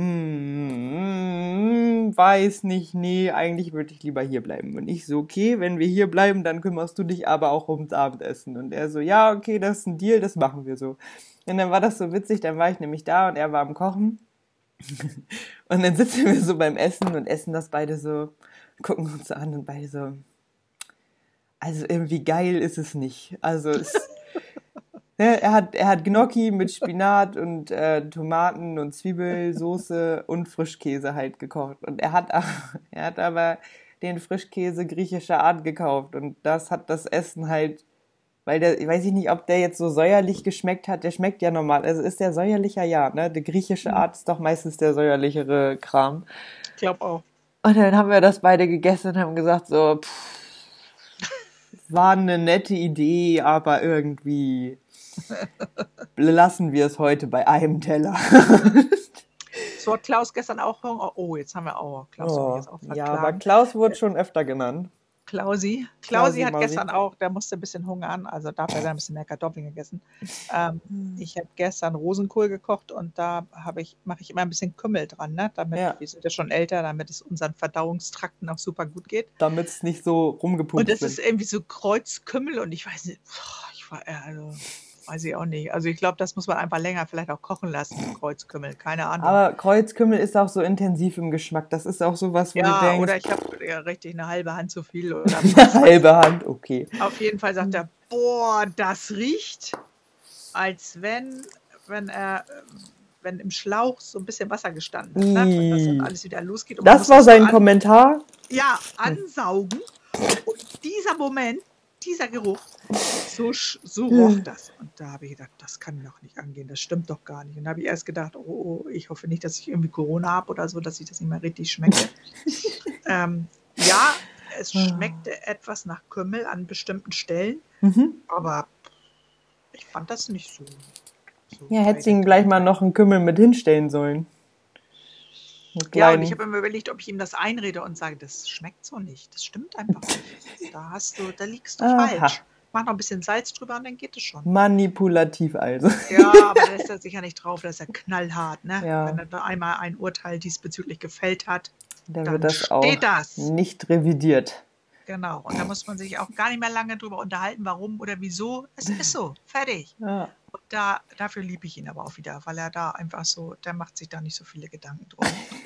hm, weiß nicht, nee, eigentlich würde ich lieber hier bleiben. Und ich so, okay, wenn wir hier bleiben, dann kümmerst du dich aber auch ums Abendessen. Und er so, ja, okay, das ist ein Deal, das machen wir so. Und dann war das so witzig, dann war ich nämlich da und er war am Kochen. Und dann sitzen wir so beim Essen und essen das beide so, gucken uns so an und beide so, also irgendwie geil ist es nicht. Also es... Er hat, er hat Gnocchi mit Spinat und äh, Tomaten und Zwiebelsoße und Frischkäse halt gekocht. Und er hat, er hat aber den Frischkäse griechischer Art gekauft. Und das hat das Essen halt, weil der, ich weiß nicht, ob der jetzt so säuerlich geschmeckt hat. Der schmeckt ja normal. Also ist der säuerlicher, ja, ne? Die griechische Art ist doch meistens der säuerlichere Kram. Ich glaube auch. Und dann haben wir das beide gegessen und haben gesagt so, pff, war eine nette Idee, aber irgendwie... lassen wir es heute bei einem Teller. So hat Klaus gestern auch Hunger. Oh, jetzt haben wir auch Klaus Oh, jetzt auch verklagen. ja, aber Klaus wurde schon öfter genannt. Klausi. Klausi Klausi hat Mausi. gestern auch, der musste ein bisschen hungern, also dafür hat er ein bisschen mehr Kartoffeln gegessen. Ähm, ich habe gestern Rosenkohl gekocht und da habe ich, mache ich immer ein bisschen Kümmel dran, ne? Damit, Ja. wir sind ja schon älter, damit es unseren Verdauungstrakten auch super gut geht. Damit es nicht so rumgepumpt Und das wird. ist irgendwie so Kreuzkümmel und ich weiß nicht, boah, ich war, also, weiß ich auch nicht. Also ich glaube, das muss man einfach länger vielleicht auch kochen lassen, Kreuzkümmel, keine Ahnung. Aber Kreuzkümmel ist auch so intensiv im Geschmack. Das ist auch so was, wo ja, du denkst, oder ich habe ja richtig eine halbe Hand zu viel. Oder eine halbe Hand, okay. Auf jeden Fall sagt er, boah, das riecht, als wenn, wenn er, wenn im Schlauch so ein bisschen Wasser gestanden hat, ne? Und das dann alles wieder losgeht. Und man Das muss war das sein an, Kommentar. Ja, ansaugen. Und dieser Moment, dieser Geruch, so, so roch das. Und da habe ich gedacht, das kann doch nicht angehen, das stimmt doch gar nicht. Und da habe ich erst gedacht, oh, oh, ich hoffe nicht, dass ich irgendwie Corona habe oder so, dass ich das nicht mehr richtig schmecke. ähm, ja, es schmeckte etwas nach Kümmel an bestimmten Stellen, Mhm. aber ich fand das nicht so. so Ja, hättest du ihm gleich mal noch einen Kümmel mit hinstellen sollen. Einen Ja, und kleinen. ich habe mir überlegt, ob ich ihm das einrede und sage, das schmeckt so nicht. Das stimmt einfach nicht. Da hast du, da liegst du Aha. falsch. Mach noch ein bisschen Salz drüber und dann geht es schon. Manipulativ also. Ja, aber da ist er sicher nicht drauf, das ist ja knallhart, ne? Ja. Wenn er da einmal ein Urteil diesbezüglich gefällt hat, Dann dann wird das steht auch das. nicht revidiert. Genau. Und da muss man sich auch gar nicht mehr lange drüber unterhalten, warum oder wieso. Es ist so. Fertig. Ja. Und da, dafür liebe ich ihn aber auch wieder, weil er da einfach so, der macht sich da nicht so viele Gedanken drum.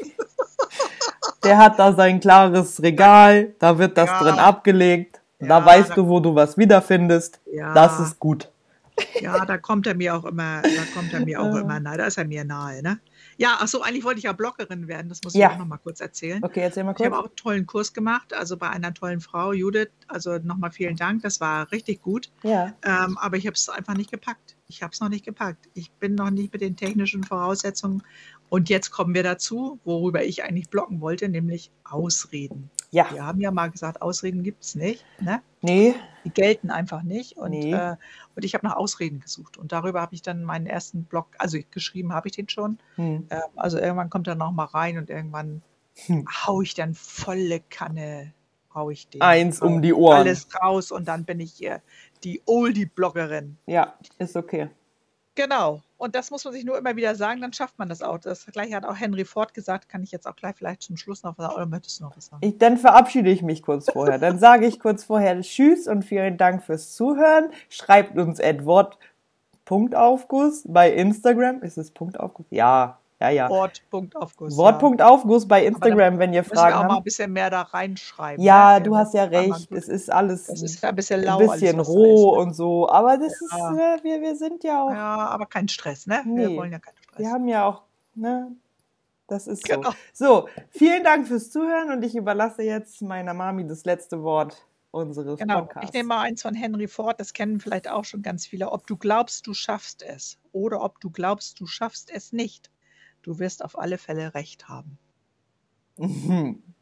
Der hat da sein klares Regal, da wird das Ja. drin abgelegt. Ja, da weißt da- du, wo du was wiederfindest. Ja. Das ist gut. Ja, da kommt er mir auch immer, da kommt er mir auch Ja. immer nahe, da ist er mir nahe, ne? Ja, ach so, eigentlich wollte ich ja Bloggerin werden, das muss ich Ja. auch noch mal kurz erzählen. Okay, erzähl mal Ich habe kurz. auch einen tollen Kurs gemacht, also bei einer tollen Frau, Judith, also nochmal vielen Dank, das war richtig gut, Ja. ähm, aber ich habe es einfach nicht gepackt. Ich habe es noch nicht gepackt. Ich bin noch nicht mit den technischen Voraussetzungen und jetzt kommen wir dazu, worüber ich eigentlich bloggen wollte, nämlich Ausreden. Ja. Wir haben ja mal gesagt, Ausreden gibt es nicht, ne? Nee. Die gelten einfach nicht. Und, Nee. äh, und ich habe nach Ausreden gesucht. Und darüber habe ich dann meinen ersten Blog, also geschrieben habe ich den schon. Hm. Ähm, also irgendwann kommt er noch mal rein und irgendwann hau ich dann volle Kanne, hau ich den. Eins um die Ohren. Alles raus und dann bin ich hier die Oldie-Bloggerin. Ja, ist okay. Genau. Und das muss man sich nur immer wieder sagen, dann schafft man das auch. Das gleiche hat auch Henry Ford gesagt, kann ich jetzt auch gleich vielleicht zum Schluss noch was sagen. Oder möchtest du noch was sagen? Ich, dann verabschiede ich mich kurz vorher. Dann sage ich kurz vorher Tschüss und vielen Dank fürs Zuhören. Schreibt uns at Wort.aufguss bei Instagram. Ist es Punktaufguss? Ja, ja, ja. Wort.aufguss. Wort.aufguss bei Instagram, wenn ihr Fragen habt. Fragen auch habt. mal ein bisschen mehr da reinschreiben. Ja, ne? du hast ja recht. Es ist alles das ist ja ein bisschen lau, ein bisschen alles, roh ist, ne? und so. Aber das ja. ist, äh, wir, wir sind ja auch. Ja, aber kein Stress, ne? Nee. Wir wollen ja keinen Stress. Wir haben ja auch, ne? Das ist so. Genau. So, vielen Dank fürs Zuhören und ich überlasse jetzt meiner Mami das letzte Wort unseres genau. Podcasts. Ich nehme mal eins von Henry Ford, das kennen vielleicht auch schon ganz viele. Ob du glaubst, du schaffst es oder ob du glaubst, du schaffst es nicht. Du wirst auf alle Fälle recht haben.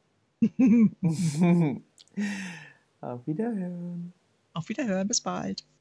Auf Wiederhören. Auf Wiederhören, bis bald.